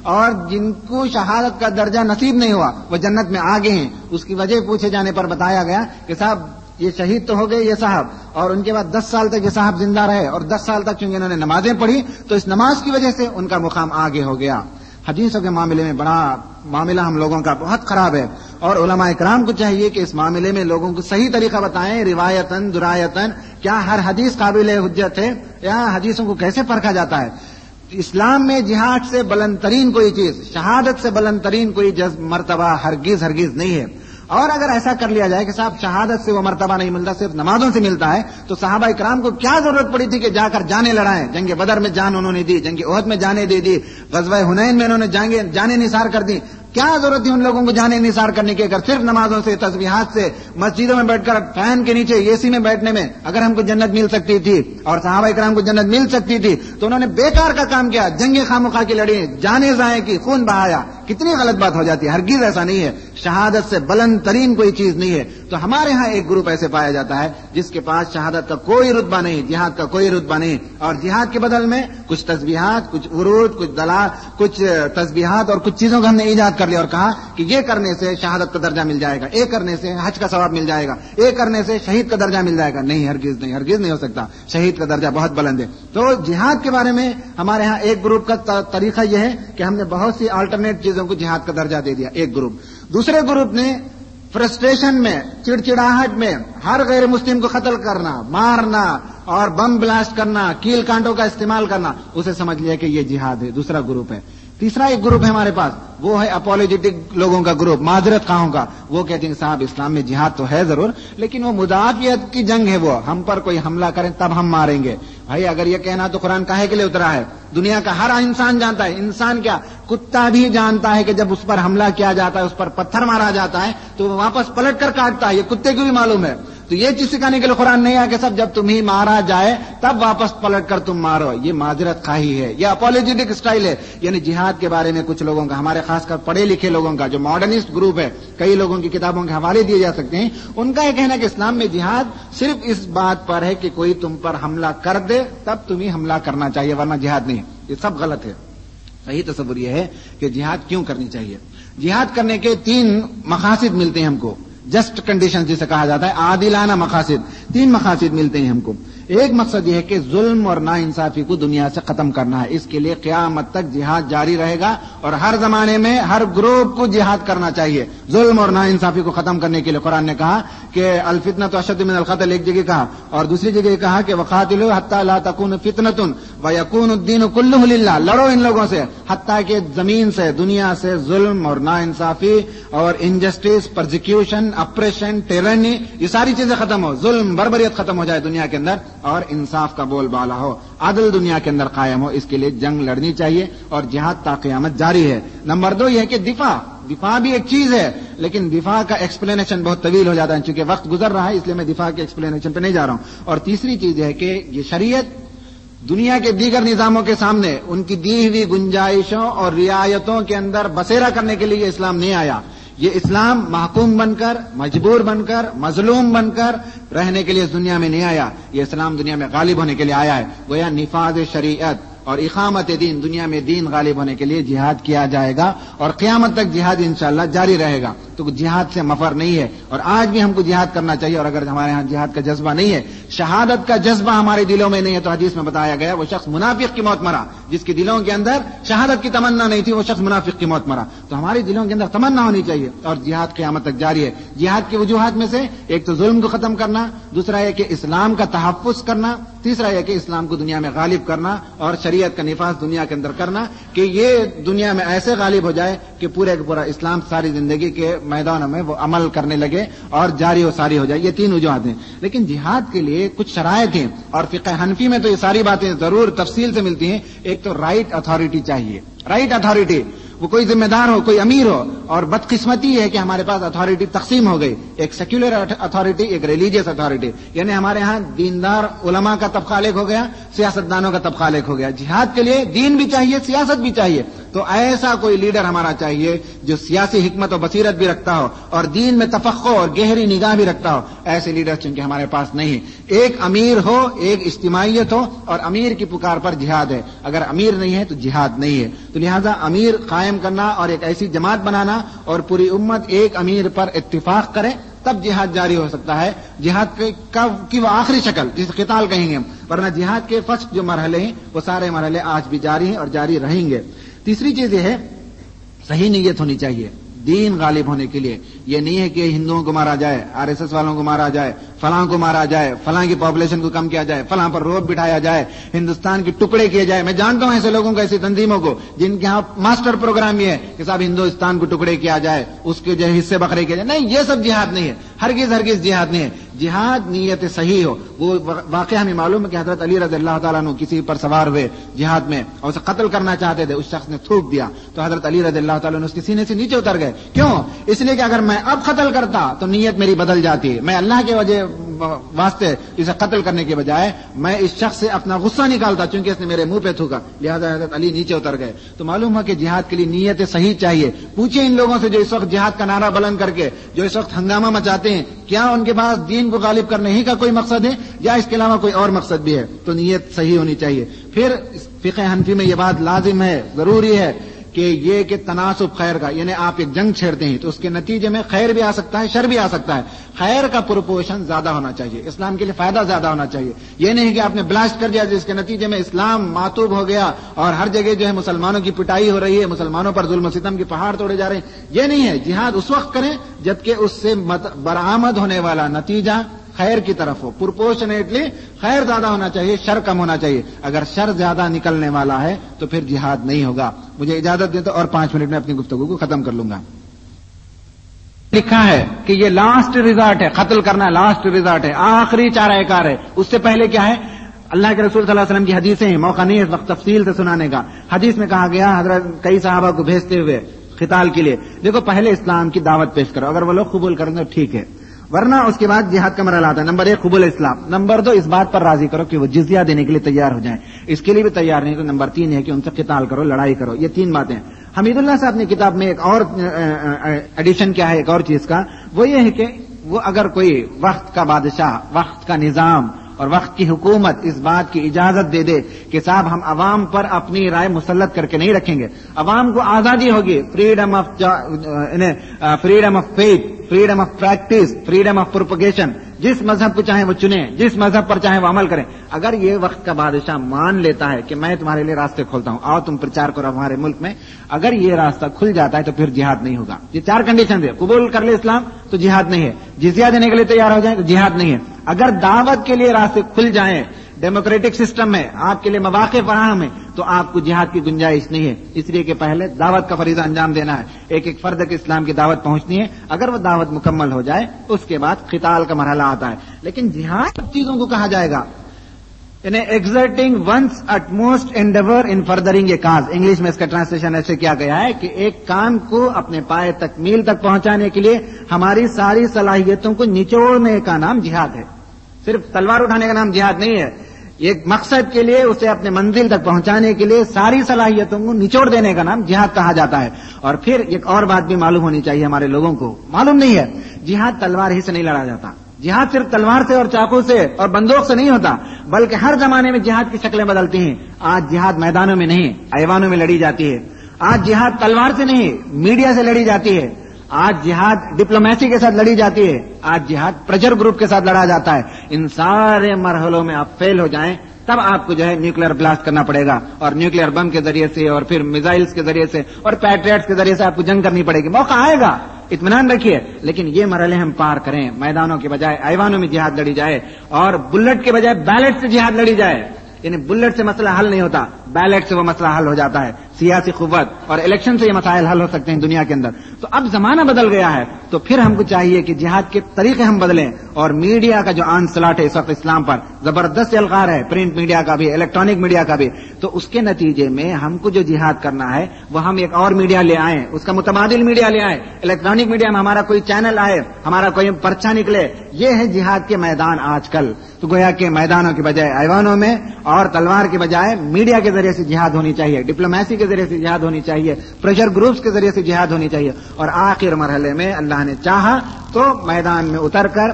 Speaker 1: اور جن کو شہادت کا درجہ نصیب نہیں ہوا وہ جنت میں آگے ہیں. اس کی وجہ پوچھے جانے پر بتایا گیا کہ صاحب یہ شہید تو ہو گئے یہ صاحب، اور ان کے بعد 10 سال تک یہ صاحب زندہ رہے، اور 10 سال تک چونکہ انہوں نے نمازیں پڑھی تو اس نماز کی وجہ سے ان کا مقام آگے ہو گیا. حدیثوں کے معاملے میں بڑا معاملہ ہم لوگوں کا بہت خراب ہے، اور علماء کرام کو چاہیے کہ اس معاملے میں لوگوں کو صحیح طریقہ بتائیں، روایتاً درایتاً، کیا ہر حدیث قابل حجت ہے یا حدیثوں کو کیسے پرکھا جاتا ہے. اسلام میں جہاد سے بلند ترین کوئی چیز، شہادت سے بلند ترین کوئی مرتبہ ہرگز نہیں ہے. اور اگر ایسا کر لیا جائے کہ صاحب شہادت سے وہ مرتبہ نہیں ملتا، صرف نمازوں سے ملتا ہے، تو صحابہ کرام کو کیا ضرورت پڑی تھی کہ جا کر جانیں لڑائیں. جنگ بدر میں جان انہوں نے دی، جنگ احد میں جانیں دے دی، غزوہ حنین میں انہوں نے جانیں نثار کر دی. کیا ضرورت تھی ان لوگوں کو جانیں نثار کرنے کی اگر صرف نمازوں سے، تسبیحات سے، مسجدوں میں بیٹھ کر فین کے نیچے اے سی میں بیٹھنے میں اگر ہم کو جنت مل سکتی تھی اور صحابہ کرام کو جنت مل سکتی تھی تو انہوں نے بیکار کا کام کیا، جنگیں خواہ کی لڑی، جانیں ضائع کی، خون بہایا. کتنی غلط بات ہو جاتی ہے. ہرگز ایسا نہیں ہے، شہادت سے بلند ترین کوئی چیز نہیں ہے. تو ہمارے ہاں ایک گروپ ایسے پایا جاتا ہے جس کے پاس شہادت کا کوئی رتبہ نہیں، جہاد کا کوئی رتبہ نہیں، اور جہاد کے بدل میں کچھ تسبیحات، کچھ ورود، کچھ دلال، کچھ تسبیحات اور کچھ چیزوں کا ہم نے ایجاد کر لیا اور کہا کہ یہ کرنے سے شہادت کا درجہ مل جائے گا، یہ کرنے سے حج کا ثواب مل جائے گا، یہ کرنے سے شہید کا درجہ مل جائے گا. نہیں، ہرگز نہیں ہو سکتا. شہید کا درجہ بہت بلند ہے. تو جہاد کے بارے میں ہمارے ہاں ایک گروپ کا طریقہ یہ ہے کہ ہم نے بہت سی آلٹرنیٹ چیزوں کو جہاد کا درجہ دے دیا، ایک گروپ. دوسرے گروپ نے فرسٹریشن میں، چڑچڑاہٹ میں ہر غیر مسلم کو قتل کرنا، مارنا اور بم بلاسٹ کرنا، کیل کانٹوں کا استعمال کرنا، اسے سمجھ لیا کہ یہ جہاد ہے. دوسرا گروپ ہے. تیسرا ایک گروپ ہے ہمارے پاس، وہ ہے اپولوجیٹک لوگوں کا گروپ، معذرت خواہوں کا. وہ کہتے ہیں صاحب اسلام میں جہاد تو ہے ضرور، لیکن وہ مدافعت کی جنگ ہے، وہ ہم پر کوئی حملہ کریں تب ہم ماریں گے. بھائی اگر یہ کہنا تو قرآن کاہے کے لیے اترا ہے؟ دنیا کا ہر انسان جانتا ہے، انسان کیا کتا بھی جانتا ہے کہ جب اس پر حملہ کیا جاتا ہے، اس پر پتھر مارا جاتا ہے تو وہ واپس پلٹ کر کاٹتا ہے. یہ کتے کو بھی معلوم ہے. تو یہ چیز سکھانے کے لیے قرآن نہیں آیا کہ سب جب تمہیں مارا جائے تب واپس پلٹ کر تم مارو. یہ معذرت خواہی ہے، یہ اپولوجیٹک اسٹائل ہے. یعنی جہاد کے بارے میں کچھ لوگوں کا، ہمارے خاص کر پڑھے لکھے لوگوں کا جو ماڈرنسٹ گروپ ہے، کئی لوگوں کی کتابوں کے حوالے دیے جا سکتے ہیں، ان کا یہ کہنا ہے کہ اسلام میں جہاد صرف اس بات پر ہے کہ کوئی تم پر حملہ کر دے تب تمہیں حملہ کرنا چاہیے، ورنہ جہاد نہیں. یہ سب غلط ہے. صحیح تصور یہ ہے کہ جہاد کیوں کرنی چاہیے. جہاد کرنے کے 3 مقاصد ملتے ہیں ہم کو، جسٹ کنڈیشن جسے کہا جاتا ہے، عادلانہ مقاصد. 3 مقاصد ملتے ہیں ہم کو. ایک مقصد یہ ہے کہ ظلم اور ناانصافی کو دنیا سے ختم کرنا ہے. اس کے لیے قیامت تک جہاد جاری رہے گا اور ہر زمانے میں ہر گروپ کو جہاد کرنا چاہیے. ظلم اور ناانصافی کو ختم کرنے کے لیے قرآن نے کہا کہ الفتنۃ اشد من القتل، ایک جگہ کہا، اور دوسری جگہ کہا کہ وقاتلوا حتی لا تکون فتنۃ ویکون الدین کلہ للہ. لڑو ان لوگوں سے حتیٰ کہ زمین سے، دنیا سے ظلم اور ناانصافی اور انجسٹس، پرزیکیوشن، اپریشن، ٹیرنی، یہ ساری چیزیں ختم ہو، ظلم بربریت ختم ہو جائے دنیا کے اندر اور انصاف کا بول بالا ہو، عدل دنیا کے اندر قائم ہو. اس کے لیے جنگ لڑنی چاہیے اور جہاد تا قیامت جاری ہے. نمبر 2 یہ ہے کہ دفاع بھی ایک چیز ہے، لیکن دفاع کا ایکسپلینیشن بہت طویل ہو جاتا ہے. چونکہ وقت گزر رہا ہے اس لیے میں دفاع کے ایکسپلینیشن پہ نہیں جا رہا ہوں. اور تیسری چیز یہ ہے کہ یہ شریعت دنیا کے دیگر نظاموں کے سامنے ان کی دی ہوئی گنجائشوں اور رعایتوں کے اندر بسیرا کرنے کے لیے یہ اسلام نہیں آیا. یہ اسلام محکوم بن کر، مجبور بن کر، مظلوم بن کر رہنے کے لیے اس دنیا میں نہیں آیا. یہ اسلام دنیا میں غالب ہونے کے لیے آیا ہے. گویا نفاذ شریعت اور اقامت دین، دنیا میں دین غالب ہونے کے لیے جہاد کیا جائے گا اور قیامت تک جہاد انشاءاللہ جاری رہے گا. تو جہاد سے مفر نہیں ہے اور آج بھی ہم کو جہاد کرنا چاہیے. اور اگر ہمارے ہاں جہاد کا جذبہ نہیں ہے، شہادت کا جذبہ ہمارے دلوں میں نہیں ہے، تو حدیث میں بتایا گیا وہ شخص منافق کی موت مرا. جس کے دلوں کے اندر شہادت کی تمنا نہیں تھی وہ شخص منافق کی موت مرا. تو ہمارے دلوں کے اندر تمنا ہونی چاہیے اور جہاد قیامت تک جاری ہے. جہاد کی وجوہات میں سے ایک تو ظلم کو ختم کرنا، دوسرا ہے کہ اسلام کا تحفظ کرنا، تیسرا ہے کہ اسلام کو دنیا میں غالب کرنا اور شریعت کا نفاذ دنیا کے اندر کرنا کہ یہ دنیا میں ایسے غالب ہو جائے کہ پورے کا پورا اسلام ساری زندگی کے میدانوں میں وہ عمل کرنے لگے اور جاری و ساری ہو جائے. یہ 3 وجوہات ہیں. لیکن جہاد کے لیے کچھ شرائط ہیں اور فقہ حنفی میں تو یہ ساری باتیں ضرور تفصیل سے ملتی ہیں. ایک تو رائٹ اتھارٹی چاہیے. رائٹ اتھارٹی، وہ کوئی ذمہ دار ہو، کوئی امیر ہو. اور بدقسمتی ہے کہ ہمارے پاس اتھارٹی تقسیم ہو گئی، ایک سیکولر اتھارٹی، ایک ریلیجیس اتھارٹی. یعنی ہمارے ہاں دیندار علماء کا طبقہ الگ ہو گیا، سیاستدانوں کا طبقہ الگ ہو گیا. جہاد کے لیے دین بھی چاہیے، سیاست بھی چاہیے. تو ایسا کوئی لیڈر ہمارا چاہیے جو سیاسی حکمت و بصیرت بھی رکھتا ہو اور دین میں تفقہ اور گہری نگاہ بھی رکھتا ہو. ایسے لیڈر چونکہ ہمارے پاس نہیں. ایک امیر ہو، ایک اجتماعیت ہو، اور امیر کی پکار پر جہاد ہے. اگر امیر نہیں ہے تو جہاد نہیں ہے. تو لہذا امیر قائم کرنا اور ایک ایسی جماعت بنانا اور پوری امت ایک امیر پر اتفاق کرے تب جہاد جاری ہو سکتا ہے. جہاد کی وہ آخری شکل جسے قتال کہیں گے، ورنہ جہاد کے فرسٹ جو مرحلے ہیں وہ سارے مرحلے آج بھی جاری ہیں اور جاری رہیں گے. تیسری چیز یہ ہے صحیح نیت ہونی چاہیے دین غالب ہونے کے لیے. یہ نہیں ہے کہ ہندوؤں کو مارا جائے، RSS والوں کو مارا جائے، فلاں کو مارا جائے، فلاں کی پاپولیشن کو کم کیا جائے، فلاں پر روپ بٹھایا جائے، ہندوستان کے ٹکڑے کیے جائے. میں جانتا ہوں ایسے لوگوں کو، ایسی تنظیموں کو جن کے ہاں ماسٹر پروگرام یہ ہے کہ صاحب ہندوستان کو ٹکڑے کیا جائے، اس کے جو حصے بکھرے کیے جائے. نہیں، یہ سب جہاد نہیں ہے، ہرگز جہاد نہیں ہے. جہاد نیت صحیح ہو. وہ واقعہ ہمیں معلوم ہے کہ حضرت علی رضی اللہ تعالیٰ عنہ کسی پر سوار ہوئے جہاد میں اور اسے قتل کرنا چاہتے تھے. اس شخص نے تھوک دیا تو حضرت علی رضی اللہ تعالیٰ عنہ اس کے سینے سے نیچے اتر گئے. کیوں؟ اس لیے کہ اگر میں اب قتل کرتا تو نیت میری بدل جاتی ہے. میں اللہ کے وجہ واسطے اسے قتل کرنے کے بجائے میں اس شخص سے اپنا غصہ نکالتا چونکہ اس نے میرے منہ پہ تھوکا. لہذا حضرت علی نیچے اتر گئے. تو معلوم ہے کہ جہاد کے لیے نیت صحیح چاہیے. پوچھیں ان لوگوں سے جو اس وقت جہاد کا نعرہ بلند کر کے جو اس وقت ہنگامہ مچاتے ہیں، کیا ان کے پاس دین کو غالب کرنے ہی کا کوئی مقصد ہے یا اس کے علاوہ کوئی اور مقصد بھی ہے؟ تو نیت صحیح ہونی چاہیے. پھر فقہ حنفی میں یہ بات لازم ہے، ضروری ہے کہ یہ کہ تناسب خیر کا، یعنی آپ ایک جنگ چھیڑتے ہیں تو اس کے نتیجے میں خیر بھی آ سکتا ہے، شر بھی آ سکتا ہے. خیر کا پروپورشن زیادہ ہونا چاہیے، اسلام کے لیے فائدہ زیادہ ہونا چاہیے. یہ نہیں کہ آپ نے بلاسٹ کر دیا جس کے نتیجے میں اسلام معطوب ہو گیا اور ہر جگہ جو ہے مسلمانوں کی پٹائی ہو رہی ہے، مسلمانوں پر ظلم و ستم کے پہاڑ توڑے جا رہے ہیں. یہ نہیں ہے. جہاد اس وقت کریں جبکہ اس سے برآمد ہونے والا نتیجہ خیر کی طرف ہو. پرپورشنیٹلی خیر زیادہ ہونا چاہیے، شر کم ہونا چاہیے. اگر شر زیادہ نکلنے والا ہے تو پھر جہاد نہیں ہوگا. مجھے اجازت دے تو اور 5 منٹ میں اپنی گفتگو کو ختم کر لوں گا. لکھا ہے کہ یہ لاسٹ ریزارٹ ہے، قتل کرنا لاسٹ ریزارٹ ہے، آخری چارہ کار ہے. اس سے پہلے کیا ہے؟ اللہ کے رسول صلی اللہ علیہ وسلم کی حدیثیں ہیں، موقع نہیں ہے اس وقت تفصیل سے سنانے کا. حدیث میں کہا گیا حضرت کئی صحابہ کو بھیجتے ہوئے قتال کے لیے، دیکھو پہلے اسلام کی دعوت پیش کرو، اگر وہ لوگ قبول کریں تو ٹھیک ہے، ورنہ اس کے بعد جہاد کا مرحلہ آتا ہے. نمبر 1 قبول اسلام، نمبر 2 اس بات پر راضی کرو کہ وہ جزیہ دینے کے لیے تیار ہو جائیں. اس کے لیے بھی تیار نہیں تو نمبر 3 ہے کہ ان سے قتال کرو، لڑائی کرو. یہ 3 باتیں. حمید اللہ صاحب نے کتاب میں ایک اور ایڈیشن کیا ہے ایک اور چیز کا، وہ یہ ہے کہ وہ اگر کوئی وقت کا بادشاہ، وقت کا نظام اور وقت کی حکومت اس بات کی اجازت دے دے کہ صاحب ہم عوام پر اپنی رائے مسلط کر کے نہیں رکھیں گے، عوام کو آزادی ہوگی، freedom of faith, freedom of practice, freedom of propagation, جس مذہب کو چاہیں وہ چنیں، جس مذہب پر چاہیں وہ عمل کریں. اگر یہ وقت کا بادشاہ مان لیتا ہے کہ میں تمہارے لیے راستے کھولتا ہوں، آؤ تم پرچار کرو ہمارے ملک میں، اگر یہ راستہ کھل جاتا ہے تو پھر جہاد نہیں ہوگا. یہ 4 کنڈیشن ہے. قبول کر لے اسلام تو جہاد نہیں ہے، جزیہ دینے کے لیے تیار ہو جائیں تو جہاد نہیں ہے. اگر دعوت کے لیے راستے کھل جائیں، ڈیموکریٹک سسٹم میں آپ کے لیے مواقع فراہم ہے، تو آپ کو جہاد کی گنجائش نہیں ہے. اس لیے کہ پہلے دعوت کا فریضہ انجام دینا ہے، ایک ایک فرد کے اسلام کی دعوت پہنچنی ہے. اگر وہ دعوت مکمل ہو جائے اس کے بعد قتال کا مرحلہ آتا ہے. لیکن جہاد چیزوں کو کہا جائے گا، یعنی exerting once utmost endeavour in furthering a cause. English میں اس کا ٹرانسلیشن ایسے کیا گیا ہے کہ ایک کام کو اپنے پائے تکمیل تک پہنچانے کے لیے ہماری ساری صلاحیتوں کو نچوڑنے کا نام جہاد ہے. صرف تلوار اٹھانے کا نام جہاد نہیں ہے. ایک مقصد کے لیے اسے اپنے منزل تک پہنچانے کے لیے ساری صلاحیتوں کو نچوڑ دینے کا نام جہاد کہا جاتا ہے. اور پھر ایک اور بات بھی معلوم ہونی چاہیے ہمارے لوگوں کو، معلوم نہیں ہے، جہاد تلوار ہی سے نہیں لڑا جاتا. جہاد صرف تلوار سے اور چاقو سے اور بندوق سے نہیں ہوتا، بلکہ ہر زمانے میں جہاد کی شکلیں بدلتی ہیں. آج جہاد میدانوں میں نہیں، ایوانوں میں لڑی جاتی ہے. آج جہاد تلوار سے نہیں، میڈیا سے لڑی جاتی ہے. آج جہاد ڈپلومیسی کے ساتھ لڑی جاتی ہے. آج جہاد پریشر گروپ کے ساتھ لڑا جاتا ہے. ان سارے مرحلوں میں آپ فیل ہو جائیں تب آپ کو جو ہے نیوکلیر بلاسٹ کرنا پڑے گا، اور نیوکلیر بم کے ذریعے سے اور پھر میزائلز کے ذریعے سے اور پیٹریٹس کے ذریعے سے آپ کو جنگ کرنی پڑے گی. موقع آئے گا، اطمینان رکھیے. لیکن یہ مرحلے ہم پار کریں، میدانوں کے بجائے ایوانوں میں جہاد لڑی جائے اور بلٹ کے بجائے بیلٹ سے جہاد لڑی جائے. یعنی بلٹ سے مسئلہ حل نہیں ہوتا، بیلٹ سے وہ مسئلہ حل ہو جاتا ہے. سیاسی قوت اور الیکشن سے یہ مسائل حل ہو سکتے ہیں دنیا کے اندر. تو اب زمانہ بدل گیا ہے، تو پھر ہم کو چاہیے کہ جہاد کے طریقے ہم بدلیں. اور میڈیا کا جو آنسلاٹ ہے اس وقت اسلام پر زبردست الغار ہے، پرنٹ میڈیا کا بھی، الیکٹرانک میڈیا کا بھی. تو اس کے نتیجے میں ہم کو جو جہاد کرنا ہے وہ ہم ایک اور میڈیا لے آئیں، اس کا متبادل میڈیا لے آئیں. الیکٹرانک میڈیا میں ہمارا کوئی چینل آئے، ہمارا کوئی پرچہ نکلے. یہ ہے جہاد کے میدان آج کل. تو گویا کہ میدانوں کے بجائے ایوانوں میں اور تلوار کے بجائے میڈیا کے ذریعے سے جہاد ہونی چاہیے، ڈپلومیسی کے ذریعے سے جہاد ہونی چاہیے، پریشر گروپس کے ذریعے سے جہاد ہونی چاہیے، اور آخر مرحلے میں اللہ نے چاہا تو میدان میں اتر کر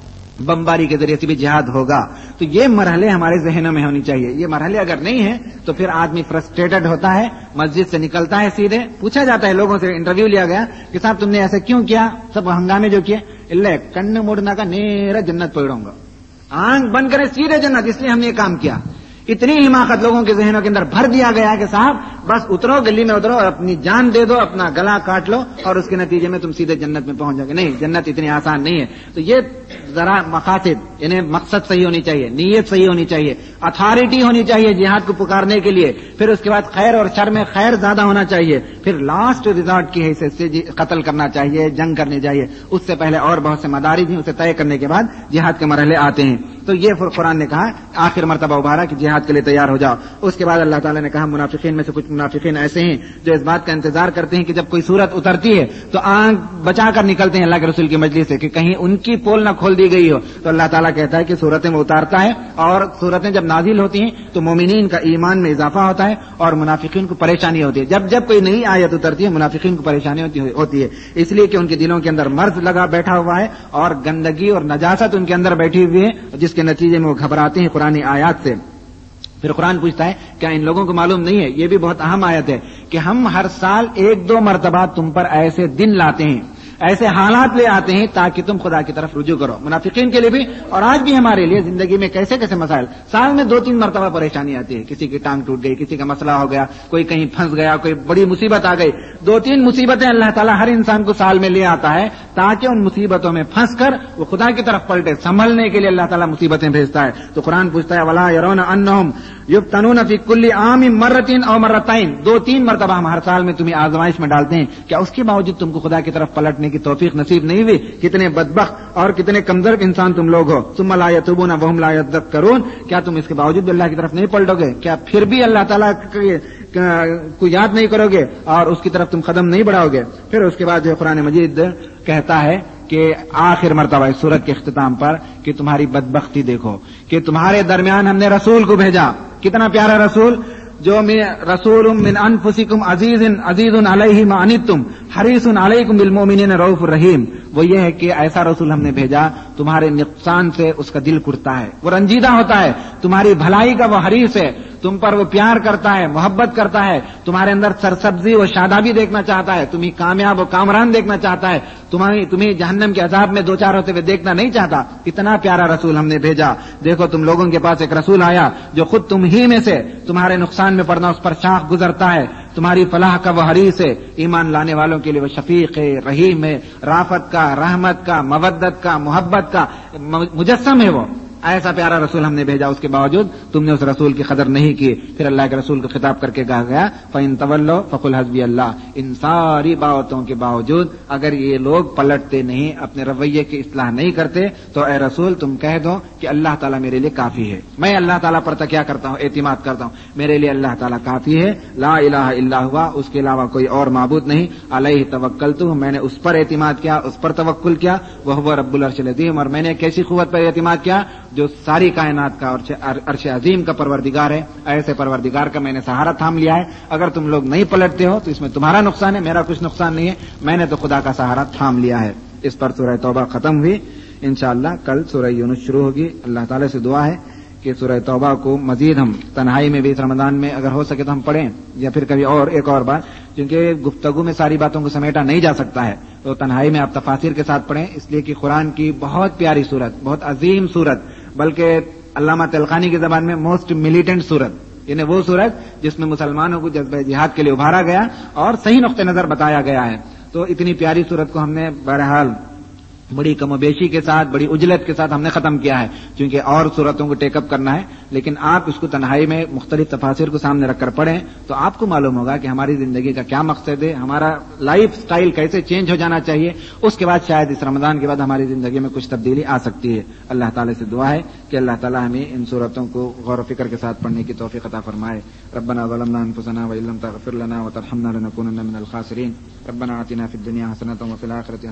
Speaker 1: بمباری کے ذریعے سے بھی جہاد ہوگا۔ تو یہ مرحلے ہمارے ذہنوں میں ہونی چاہیے۔ یہ مرحلے اگر نہیں ہیں تو پھر آدمی فرسٹریٹڈ ہوتا ہے، مسجد سے نکلتا ہے، سیدھے پوچھا جاتا ہے، لوگوں سے انٹرویو لیا گیا کہ صاحب تم نے ایسا کیوں کیا، سب ہنگامے جو کیے، اللہ کن موڑنا کا نیرا جنت پڑوں گا، آنکھ بند کرے سیدھے جنت، اس لیے ہم نے یہ کام کیا۔ اتنی حماقت لوگوں کے ذہنوں کے اندر بھر دیا گیا کہ صاحب بس اترو، گلی میں اترو اور اپنی جان دے دو، اپنا گلا کاٹ لو اور اس کے نتیجے میں تم سیدھے جنت میں پہنچ جاؤ گے۔ نہیں، جنت اتنی آسان نہیں ہے۔ تو یہ ذرا مقاصد، انہیں مقصد صحیح ہونی چاہیے، نیت صحیح ہونی چاہیے، اتھارٹی ہونی چاہیے جہاد کو پکارنے کے لیے، پھر اس کے بعد خیر اور شر میں خیر زیادہ ہونا چاہیے، پھر لاسٹ ریزارٹ کی حیثیت سے قتل کرنا چاہیے، جنگ کرنی چاہیے۔ اس سے پہلے اور بہت سے مدارج ہیں، اسے طے کرنے کے بعد جہاد کے مرحلے آتے ہیں۔ تو یہ قرآن نے کہا آخر مرتبہ ابھارا کہ جہاد کے لیے تیار ہو جاؤ۔ اس کے بعد اللہ تعالیٰ نے کہا منافقین میں سے کچھ منافقین ایسے ہیں جو اس بات کا انتظار کرتے ہیں کہ جب کوئی صورت اترتی ہے تو آنکھ بچا کر نکلتے ہیں اللہ کے رسول کی مجلس سے کہ کہیں ان کی پول نہ کھول دی گئی ہو۔ تو اللہ تعالیٰ کہتا ہے کہ صورتیں وہ اتارتا ہے، اور صورتیں جب نازل ہوتی ہیں تو مومنین کا ایمان میں اضافہ ہوتا ہے اور منافقین کو پریشانی ہوتی ہے۔ جب جب کوئی نئی آیت اترتی ہے منافقین کو پریشانی ہوتی ہے، اس لیے کہ ان کے دلوں کے اندر مرض لگا بیٹھا ہوا ہے اور گندگی اور نجاست ان کے اندر بیٹھی ہوئی ہے، جس کے نتیجے میں وہ گھبراتے ہیں قرآن آیات سے۔ پھر قرآن پوچھتا ہے کیا ان لوگوں کو معلوم نہیں ہے، یہ بھی بہت اہم آیت ہے، کہ ہم ہر سال 1-2 مرتبہ تم پر ایسے دن لاتے ہیں، ایسے حالات لے آتے ہیں تاکہ تم خدا کی طرف رجوع کرو۔ منافقین کے لیے بھی اور آج بھی ہمارے لیے زندگی میں کیسے کیسے مسائل، سال میں 2-3 مرتبہ پریشانی آتی ہے، کسی کی ٹانگ ٹوٹ گئی، کسی کا مسئلہ ہو گیا، کوئی کہیں پھنس گیا، کوئی بڑی مصیبت آ گئی۔ 2-3 مصیبتیں اللہ تعالیٰ ہر انسان کو سال میں لے آتا ہے تاکہ ان مصیبتوں میں پھنس کر وہ خدا کی طرف پلٹے۔ سنبھلنے کے لیے اللہ تعالیٰ مصیبتیں بھیجتا ہے۔ تو قرآن پوچھتا ہے وَلَا يَرَوْنَ أَنَّهُمْ يُفْتَنُونَ فِي كُلِّ عَامٍ مَرَّةٍ أَوْ مَرَّتَيْنِ، 2-3 مرتبہ ہم ہر سال میں تمہیں آزمائش میں ڈالتے ہیں، کیا اس کے باوجود تم کو خدا کی طرف پلٹنے کی توفیق نصیب نہیں ہوئی؟ کتنے بدبخت اور کتنے کمزور انسان تم لوگ ہو۔ ثم لا يتوبون وهم لا يذكرون، کیا تم اس کے باوجود بھی اللہ کی طرف نہیں پلٹو گے؟ کیا پھر بھی اللہ تعالیٰ کو یاد نہیں کرو گے اور اس کی طرف تم قدم نہیں بڑھاؤ گے؟ پھر اس کے بعد جو قرآن مجید کہتا ہے کہ آخر مرتبہ اس سورت کے اختتام پر کہ تمہاری بدبختی دیکھو کہ تمہارے درمیان ہم نے رسول کو بھیجا۔ کتنا پیارا رسول، جو رسول من انفسکم عزیز علیہ ما عنتم حریص علیکم بالمؤمنین رؤوف الرحیم۔ وہ یہ ہے کہ ایسا رسول ہم نے بھیجا تمہارے نقصان سے اس کا دل کرتا ہے، وہ رنجیدہ ہوتا ہے، تمہاری بھلائی کا وہ حریص ہے، تم پر وہ پیار کرتا ہے، محبت کرتا ہے، تمہارے اندر سرسبزی و شادابی دیکھنا چاہتا ہے، تمہیں کامیاب و کامران دیکھنا چاہتا ہے، تمہیں جہنم کے عذاب میں دو چار ہوتے ہوئے دیکھنا نہیں چاہتا۔ اتنا پیارا رسول ہم نے بھیجا۔ دیکھو تم لوگوں کے پاس ایک رسول آیا جو خود تم ہی میں سے تمہارے نقصان میں پڑنا اس پر شاخ گزرتا ہے، تمہاری فلاح کا وہ حریص ہے، ایمان لانے والوں کے لیے وہ شفیق ہے، رحیم ہے، رافت کا، رحمت کا، مودت کا، محبت کا مجسم ہے۔ وہ ایسا پیارا رسول ہم نے بھیجا، اس کے باوجود تم نے اس رسول کی قدر نہیں کی۔ پھر اللہ کے رسول کو خطاب کر کے کہا گیا فَإِن تَوَلَّوْا فَقُلْ حَسْبِيَ اللَّهُ۔ ان ساری باتوں کے باوجود اگر یہ لوگ پلٹتے نہیں، اپنے رویے کی اصلاح نہیں کرتے، تو اے رسول تم کہہ دو کہ اللہ تعالیٰ میرے لیے کافی ہے، میں اللہ تعالیٰ پر تکیہ کرتا ہوں، اعتماد کرتا ہوں، میرے لیے اللہ تعالیٰ کافی ہے، لا الہ الا ہوا، اس کے علاوہ کوئی اور معبود نہیں، علیہ توکلت، میں نے اس پر اعتماد کیا، اس پر توکل کیا، وہو رب العرش العظیم، اور میں نے ایک ایسی قوت پر اعتماد کیا جو ساری کائنات کا عرش عظیم کا پروردگار ہے۔ ایسے پروردگار کا میں نے سہارا تھام لیا ہے۔ اگر تم لوگ نہیں پلٹتے ہو تو اس میں تمہارا نقصان ہے، میرا کچھ نقصان نہیں ہے، میں نے تو خدا کا سہارا تھام لیا ہے۔ اس پر سورہ توبہ ختم ہوئی۔ انشاءاللہ کل سورہ یونس شروع ہوگی۔ اللہ تعالی سے دعا ہے کہ سورہ توبہ کو مزید ہم تنہائی میں بھی اس رمضان میں اگر ہو سکے تو ہم پڑھیں، یا پھر کبھی اور ایک اور بار، کیونکہ گفتگو میں ساری باتوں کو سمیٹا نہیں جا سکتا ہے، تو تنہائی میں آپ تفاسیر کے ساتھ پڑھیں، اس لیے کہ قرآن کی بہت پیاری سورت، بہت عظیم سورت، بلکہ علامہ تلقانی کی زبان میں موسٹ ملیٹنٹ سورت، یعنی وہ سورت جس میں مسلمانوں کو جذبہ جہاد کے لیے ابھارا گیا اور صحیح نقطہ نظر بتایا گیا ہے۔ تو اتنی پیاری سورت کو ہم نے بہرحال بڑی کم و بیشی کے ساتھ، بڑی اجلت کے ساتھ ہم نے ختم کیا ہے، کیونکہ اور صورتوں کو ٹیک اپ کرنا ہے، لیکن آپ اس کو تنہائی میں مختلف تفاسیر کو سامنے رکھ کر پڑھیں تو آپ کو معلوم ہوگا کہ ہماری زندگی کا کیا مقصد ہے، ہمارا لائف سٹائل کیسے چینج ہو جانا چاہیے۔ اس کے بعد شاید اس رمضان کے بعد ہماری زندگی میں کچھ تبدیلی آ سکتی ہے۔ اللہ تعالی سے دعا ہے کہ اللہ تعالی ہمیں ان صورتوں کو غور و فکر کے ساتھ پڑھنے کی توفیق عطا فرمائے۔ ربنا ظلمنا انفسنا وان لم تغفر لنا وترحمنا لنكونن من الخاسرین۔ ربنا آتنا فی الدنیا حسنۃ وفی الآخرۃ